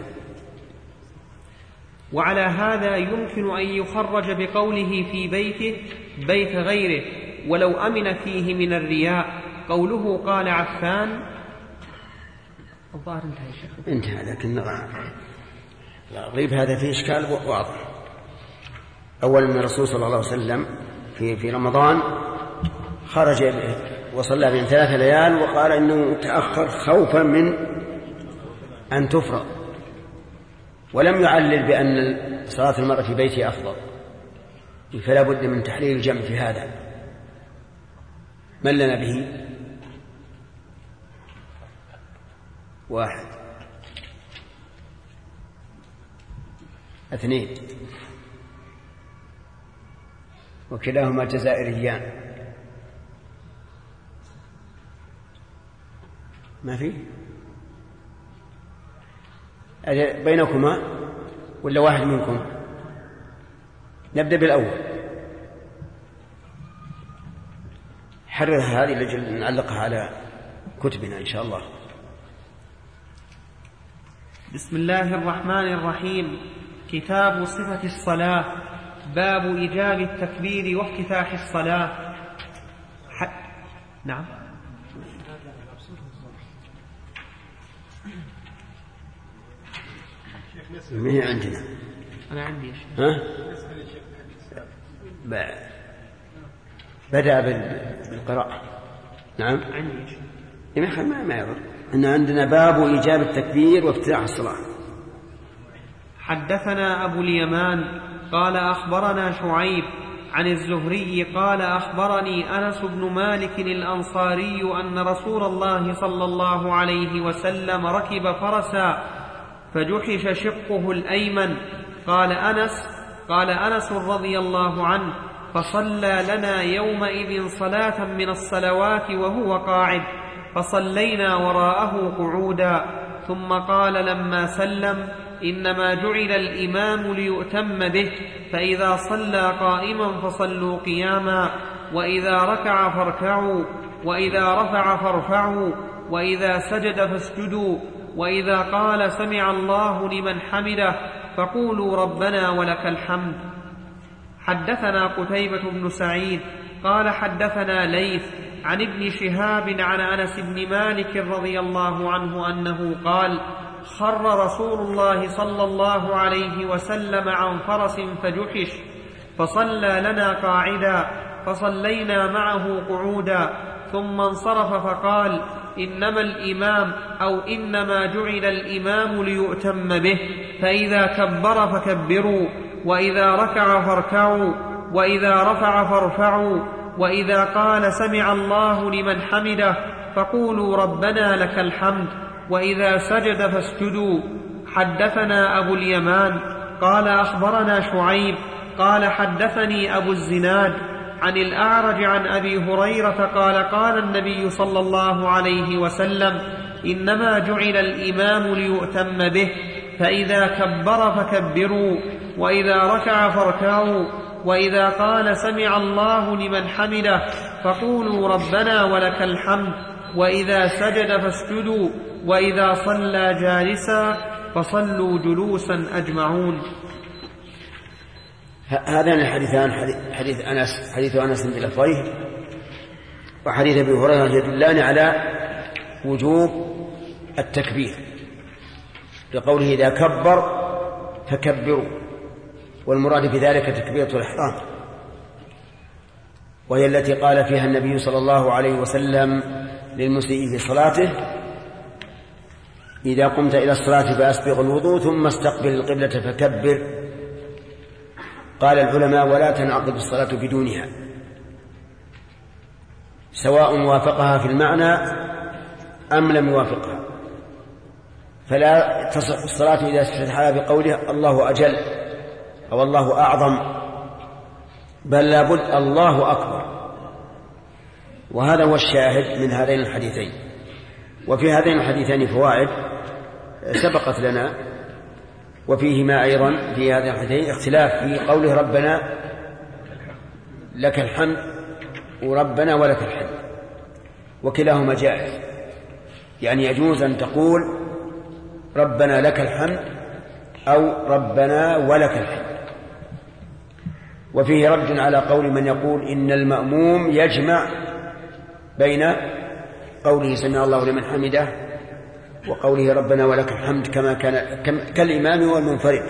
وعلى هذا يمكن أن يخرج بقوله في بيته بيت غيره ولو أمن فيه من الرياء. قوله قال عفان الظاهر انتهى يا شيخ. انتهى، لكن الغريب هذا فيه إشكال واضح. أولا أن الرسول صلى الله عليه وسلم في رمضان خرج وصلى بين 3 ليال وقال إنه تأخر خوفا من أن تفرض، ولم يعلل بأن صلاة المرء في بيته أفضل، فلا بد من تحليل الجمع في هذا. من لنا به؟ 1 2 وكلاهما جزائريان. ما في بينكما ولا واحد منكم؟ نبدأ بالأول. حررها هذه لجل نعلقها على كتبنا إن شاء الله. بسم الله الرحمن الرحيم. كتاب صفة الصلاة. باب إيجاب التكبير وافتتاح الصلاة. نعم. ما هي عندنا؟ أنا عندي يا شيخ. ها؟ بدأ بالقراءة. نعم. عندي يا شيخ. ما يضر. إن عندنا باب إيجاب التكبير وافتتاح الصلاة. حدثنا أبو اليمان قال أخبرنا شعيب عن الزهري قال أخبرني أنس بن مالك الأنصاري أن رسول الله صلى الله عليه وسلم ركب فرسا فجحش شقه الأيمن. قال أنس رضي الله عنه: فصلى لنا يومئذ صلاة من الصلوات وهو قاعد، فصلينا وراءه قعودا. ثم قال لما سلم: إنما جعل الإمام ليؤتم به، فإذا صلى قائما فصلوا قياما، وإذا ركع فاركعوا، وإذا رفع فارفعوا، وإذا سجد فاسجدوا، وإذا قال سمع الله لمن حمده فقولوا ربنا ولك الحمد. حدثنا قتيبة بن سعيد قال حدثنا ليث عن ابن شهاب عن أنس بن مالك رضي الله عنه أنه قال: خر رسول الله صلى الله عليه وسلم عن فرس فجحش، فصلى لنا قاعدا، فصلينا معه قعودا، ثم انصرف فقال: إنما الإمام أو إنما جعل الإمام ليؤتم به، فإذا كبر فكبروا، وإذا ركع فاركعوا، وإذا رفع فارفعوا، وإذا قال سمع الله لمن حمده فقولوا ربنا لك الحمد، وإذا سجد فاسجدوا. حدثنا أبو اليمان قال أخبرنا شعيب قال حدثني أبو الزناد عن الأعرج عن أبي هريرة قال قال النبي صلى الله عليه وسلم: إنما جعل الإمام ليؤتم به، فإذا كبر فكبروا، وإذا ركع فاركعوا، وإذا قال سمع الله لمن حمده فقولوا ربنا ولك الحمد، وإذا سجد فاسجدوا، وإذا صلى جالسا فصلوا جلوسا أجمعون. هذان الحديثان حديث أنس بلفظيه وحديث أبي هريرة يدلان على وجوب التكبير، لقوله إذا كبر فكبروا، والمراد بذلك تكبيرة الإحرام، وهي التي قال فيها النبي صلى الله عليه وسلم للمسيء في صلاته: إذا قمت إلى الصلاة فأسبغ الوضوء ثم استقبل القبلة فكبر. قال العلماء: ولا تنعقد الصلاة بدونها، سواء وافقها في المعنى أم لم يوافقها، فلا تصح الصلاة إذا استفتحها بقوله الله أجل أو الله أعظم، بل لابد الله أكبر. وهذا هو الشاهد من هذين الحديثين. وفي هذين الحديثين فوائد سبقت لنا، وفيهما أيضا في هذين الحديثين اختلاف في قوله ربنا لك الحمد وربنا ولك الحمد، وكلاهما جائز، يعني يجوز أن تقول ربنا لك الحمد أو ربنا ولك الحمد. وفيه رد على قول من يقول إن المأموم يجمع بين قوله سمع الله لمن حمده وقوله ربنا ولك الحمد كما كان كالإمام والمنفرد.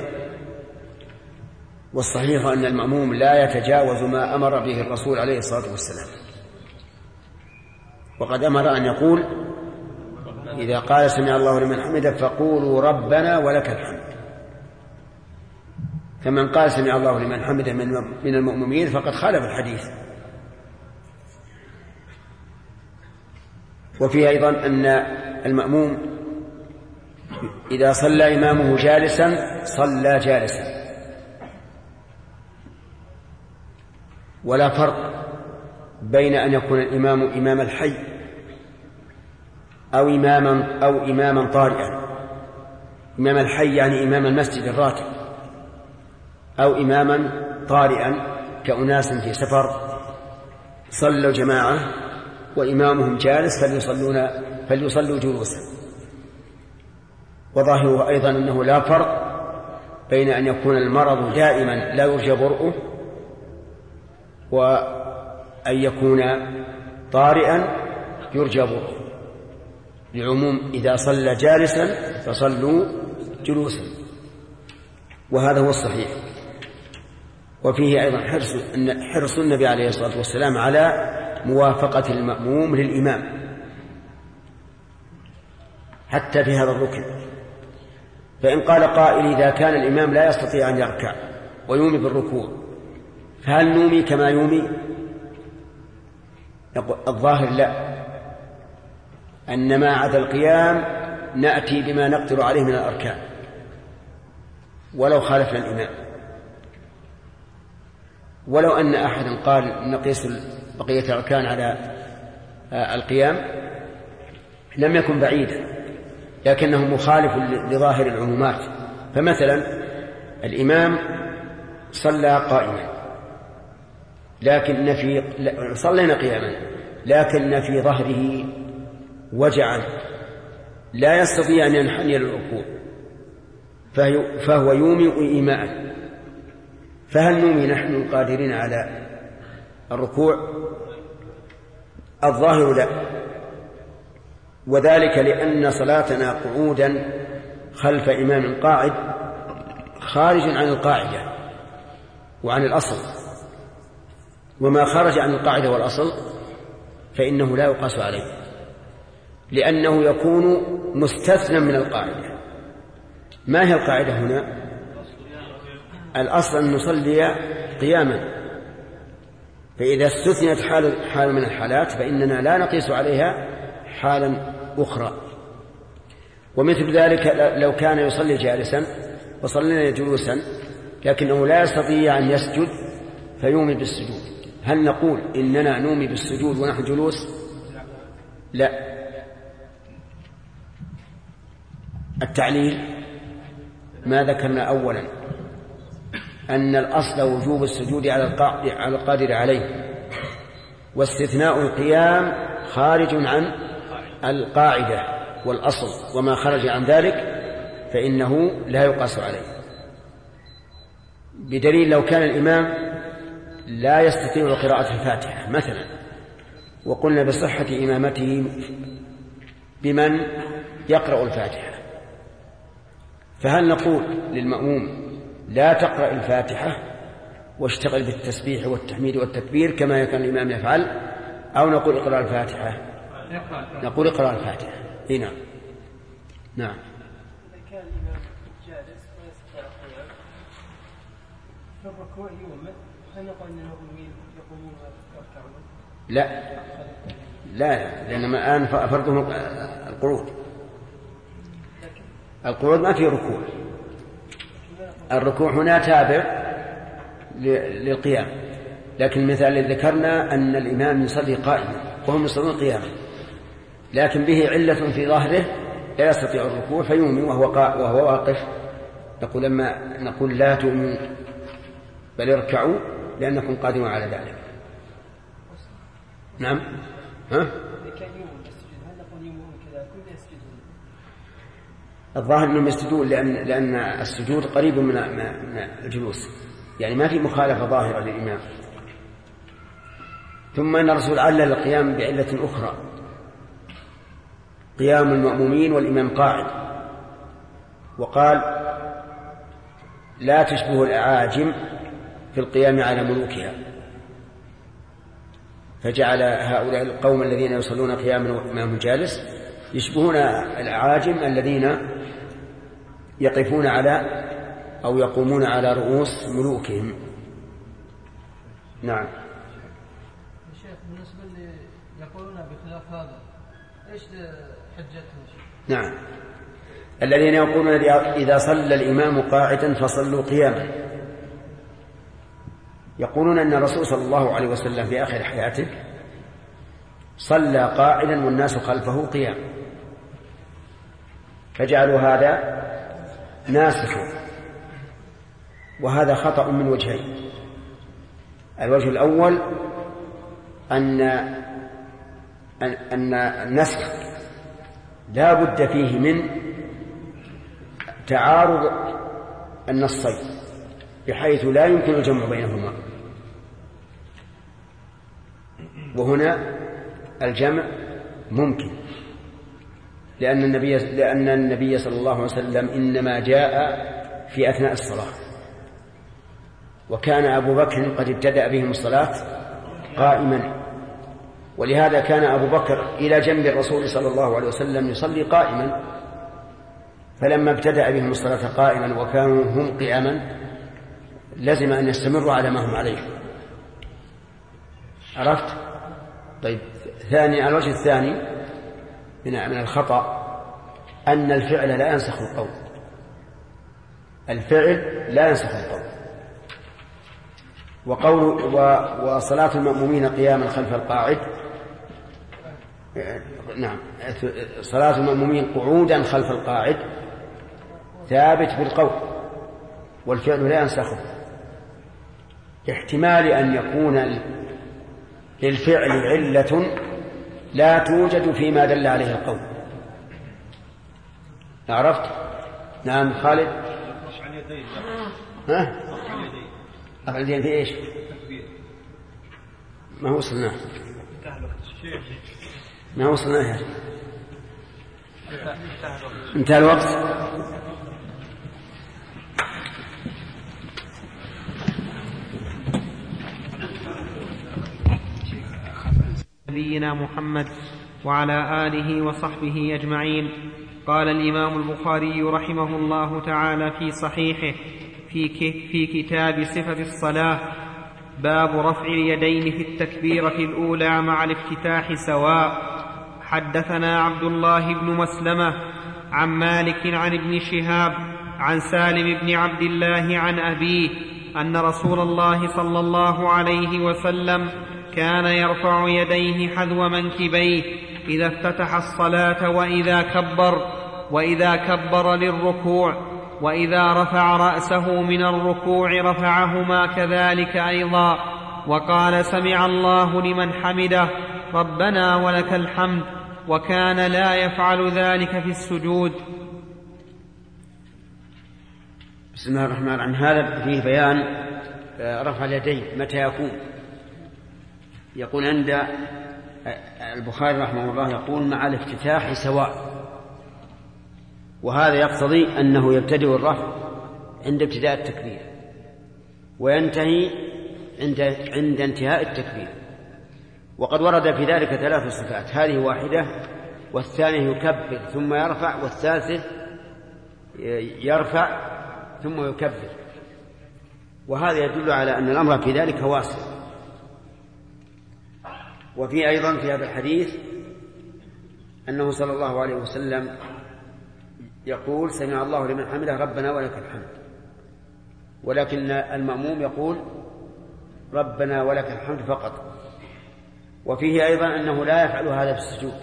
والصحيح أن المأموم لا يتجاوز ما أمر به الرسول عليه الصلاة والسلام، وقد أمر أن يقول إذا قال سمع الله لمن حمده فقولوا ربنا ولك الحمد، فمن قال سمع الله لمن حمده من المؤمنين فقد خالف الحديث. وفيه أيضا أن المأموم إذا صلى إمامه جالسا صلى جالسا، ولا فرق بين أن يكون الإمام إمام الحي أو إماما طارئا. إمام الحي يعني إمام المسجد الراتب، أو إماما طارئا كأناس في سفر صلوا جماعة وإمامهم جالس فليصلوا جلوسا. وظاهره أيضا أنه لا فرق بين أن يكون المرض دائما لا يرجى برؤه وأن يكون طارئا يرجى برؤه، لعموم إذا صلى جالسا فصلوا جلوسا، وهذا هو الصحيح. وفيه أيضا حرص النبي عليه الصلاة والسلام على موافقة المأموم للإمام حتى في هذا الركن. فإن قال قائل إذا كان الإمام لا يستطيع أن يركع ويومي بالركوع فهل نومي كما يومي؟ الظاهر لا، أن ما عدا القيام نأتي بما نقدر عليه من الأركان ولو خالفنا الإمام. ولو أن أحدا قال نقيس بقية الأركان على القيام لم يكن بعيدا، لكنه مخالف لظاهر العمومات. فمثلا الإمام صلى قائما صلينا قياما، لكن في ظهره وجعا لا يستطيع أن ينحني للركوع فهو يومئ إيماء، فهل نومي نحن قادرين على الركوع؟ الظاهر لا، وذلك لأن صلاتنا قعودا خلف إمام قاعد خارج عن القاعدة وعن الأصل، وما خرج عن القاعدة والأصل فإنه لا يقاس عليه، لأنه يكون مستثنى من القاعدة. ما هي القاعدة هنا؟ الأصل أن نصلي قياما، فإذا استثنت حال من الحالات فإننا لا نقيس عليها حالا أخرى. ومثل ذلك لو كان يصلي جالسا وصلينا جلوسا لكنه لا يستطيع أن يسجد فيومي بالسجود، هل نقول إننا نومي بالسجود ونحن جلوس؟ لا. التعليل ما ذكرنا أولا أن الأصل وجوب السجود على القادر عليه، واستثناء القيام خارج عن القاعدة والأصل، وما خرج عن ذلك فإنه لا يقاس عليه. بدليل لو كان الإمام لا يستطيع قراءة الفاتحة مثلا وقلنا بصحة إمامته بمن يقرأ الفاتحة، فهل نقول للمأموم لا تقرأ الفاتحة واشتغل بالتسبيح والتحميد والتكبير كما كان الإمام يفعل، أو نقول اقرأ الفاتحة؟ نقول اقرأ الفاتحة. هنا نعم. إذا كان الإمام جالس ويستطيع القيام في الركوع يومئ، هل نقول أن المأمومين يقومون ويركعون؟ لا، لأن الآن فرضهم القعود ما في ركوع. الركوع هنا تابع للقيام، لكن المثال الذي ذكرنا أن الإمام يصلي قائما وهم يصلون قياما، لكن به علة في ظهره لا يستطيع الركوع فيومي وهو واقف، نقول لا تؤمنوا بل اركعوا لأنكم قادرون على ذلك. نعم. الظاهر أنهم يسجدون لأن السجود قريب من الجلوس، يعني ما في مخالفة ظاهرة للإمام. ثم أن الرسول علل القيام بعلة أخرى، قيام المأمومين والإمام قاعد، وقال لا تشبه الأعاجم في القيام على ملوكها، فجعل هؤلاء القوم الذين يصلون قياما والإمام جالس يشبهون الأعاجم الذين يقفون على أو يقومون على رؤوس ملوكهم. نعم. الشيخ بالنسبة اللي يقولون بخلاف هذا إيش حجتهم؟ نعم، الذين يقولون إذا صلى الإمام قاعدا فصلوا قياما، يقولون أن الرسول صلى الله عليه وسلم في آخر حياته صلى قاعدا والناس خلفه قيام، فجعلوا هذا ناسخا، وهذا خطأ من وجهين. الوجه الأول أن النسخ لا بد فيه من تعارض النصين بحيث لا يمكن الجمع بينهما، وهنا الجمع ممكن، لأن النبي صلى الله عليه وسلم إنما جاء في أثناء الصلاة، وكان أبو بكر قد ابتدأ بهم الصلاة قائما، ولهذا كان أبو بكر إلى جنب الرسول صلى الله عليه وسلم يصلي قائما، فلما ابتدأ بهم الصلاة قائما وكانوا هم قياما لازم أن يستمروا على ما هم عليه. عرفت؟ طيب، الوجه الثاني من الخطأ أن الفعل لا ينسخ القول، الفعل لا ينسخ القول. وصلاة المأمومين قياما خلف القاعد، نعم، صلاة المأمومين قعودا خلف القاعد ثابت بالقول، والفعل لا ينسخه، احتمال أن يكون للفعل علة لا توجد فيما دل عليه القول. عرفت؟ نعم. خالد. رفع اليدين في ايش؟ ما وصلناه يا شيخ. انتهى الوقت. نبينا محمد وعلى آله وصحبه أجمعين. قال الإمام البخاري رحمه الله تعالى في صحيحه في كتاب صفة الصلاة: باب رفع اليدين في التكبيرة الأولى مع الافتتاح سواء. حدثنا عبد الله بن مسلمة عن مالك عن ابن شهاب عن سالم بن عبد الله عن أبيه أن رسول الله صلى الله عليه وسلم كان يرفع يديه حذو منكبيه إذا افتتح الصلاة وإذا كبر للركوع، وإذا رفع رأسه من الركوع رفعهما كذلك أيضا، وقال سمع الله لمن حمده ربنا ولك الحمد، وكان لا يفعل ذلك في السجود. بسم الله الرحمن الرحيم. هذا فيه بيان رفع اليدين متى يقول عند البخاري رحمه الله يقول مع الافتتاح سواء، وهذا يقتضي أنه يبتدئ الرفع عند ابتداء التكبير وينتهي عند انتهاء التكبير. وقد ورد في ذلك 3 صفات، هذه واحدة، والثانية يكبر ثم يرفع، والثالثة يرفع ثم يكبر، وهذا يدل على أن الأمر في ذلك واسع. وفي أيضا في هذا الحديث أنه صلى الله عليه وسلم يقول سمع الله لمن حمده ربنا ولك الحمد، ولكن المأموم يقول ربنا ولك الحمد فقط. وفيه أيضا أنه لا يفعل هذا في السجود.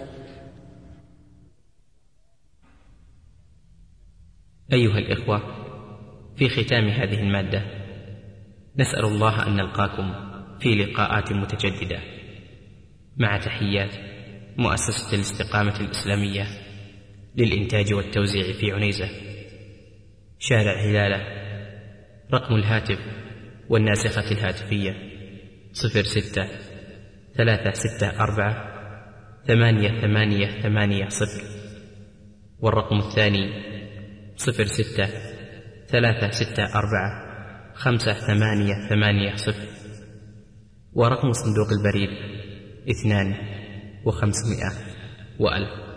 أيها الإخوة، في ختام هذه المادة نسأل الله أن نلقاكم في لقاءات متجددة، مع تحيات مؤسسة الاستقامة الإسلامية للإنتاج والتوزيع في عنيزة، شارع هلالة. رقم الهاتف والناسخة الهاتفية 06-364-8880، والرقم الثاني 06-364-5880، ورقم صندوق البريد 2500 و1000.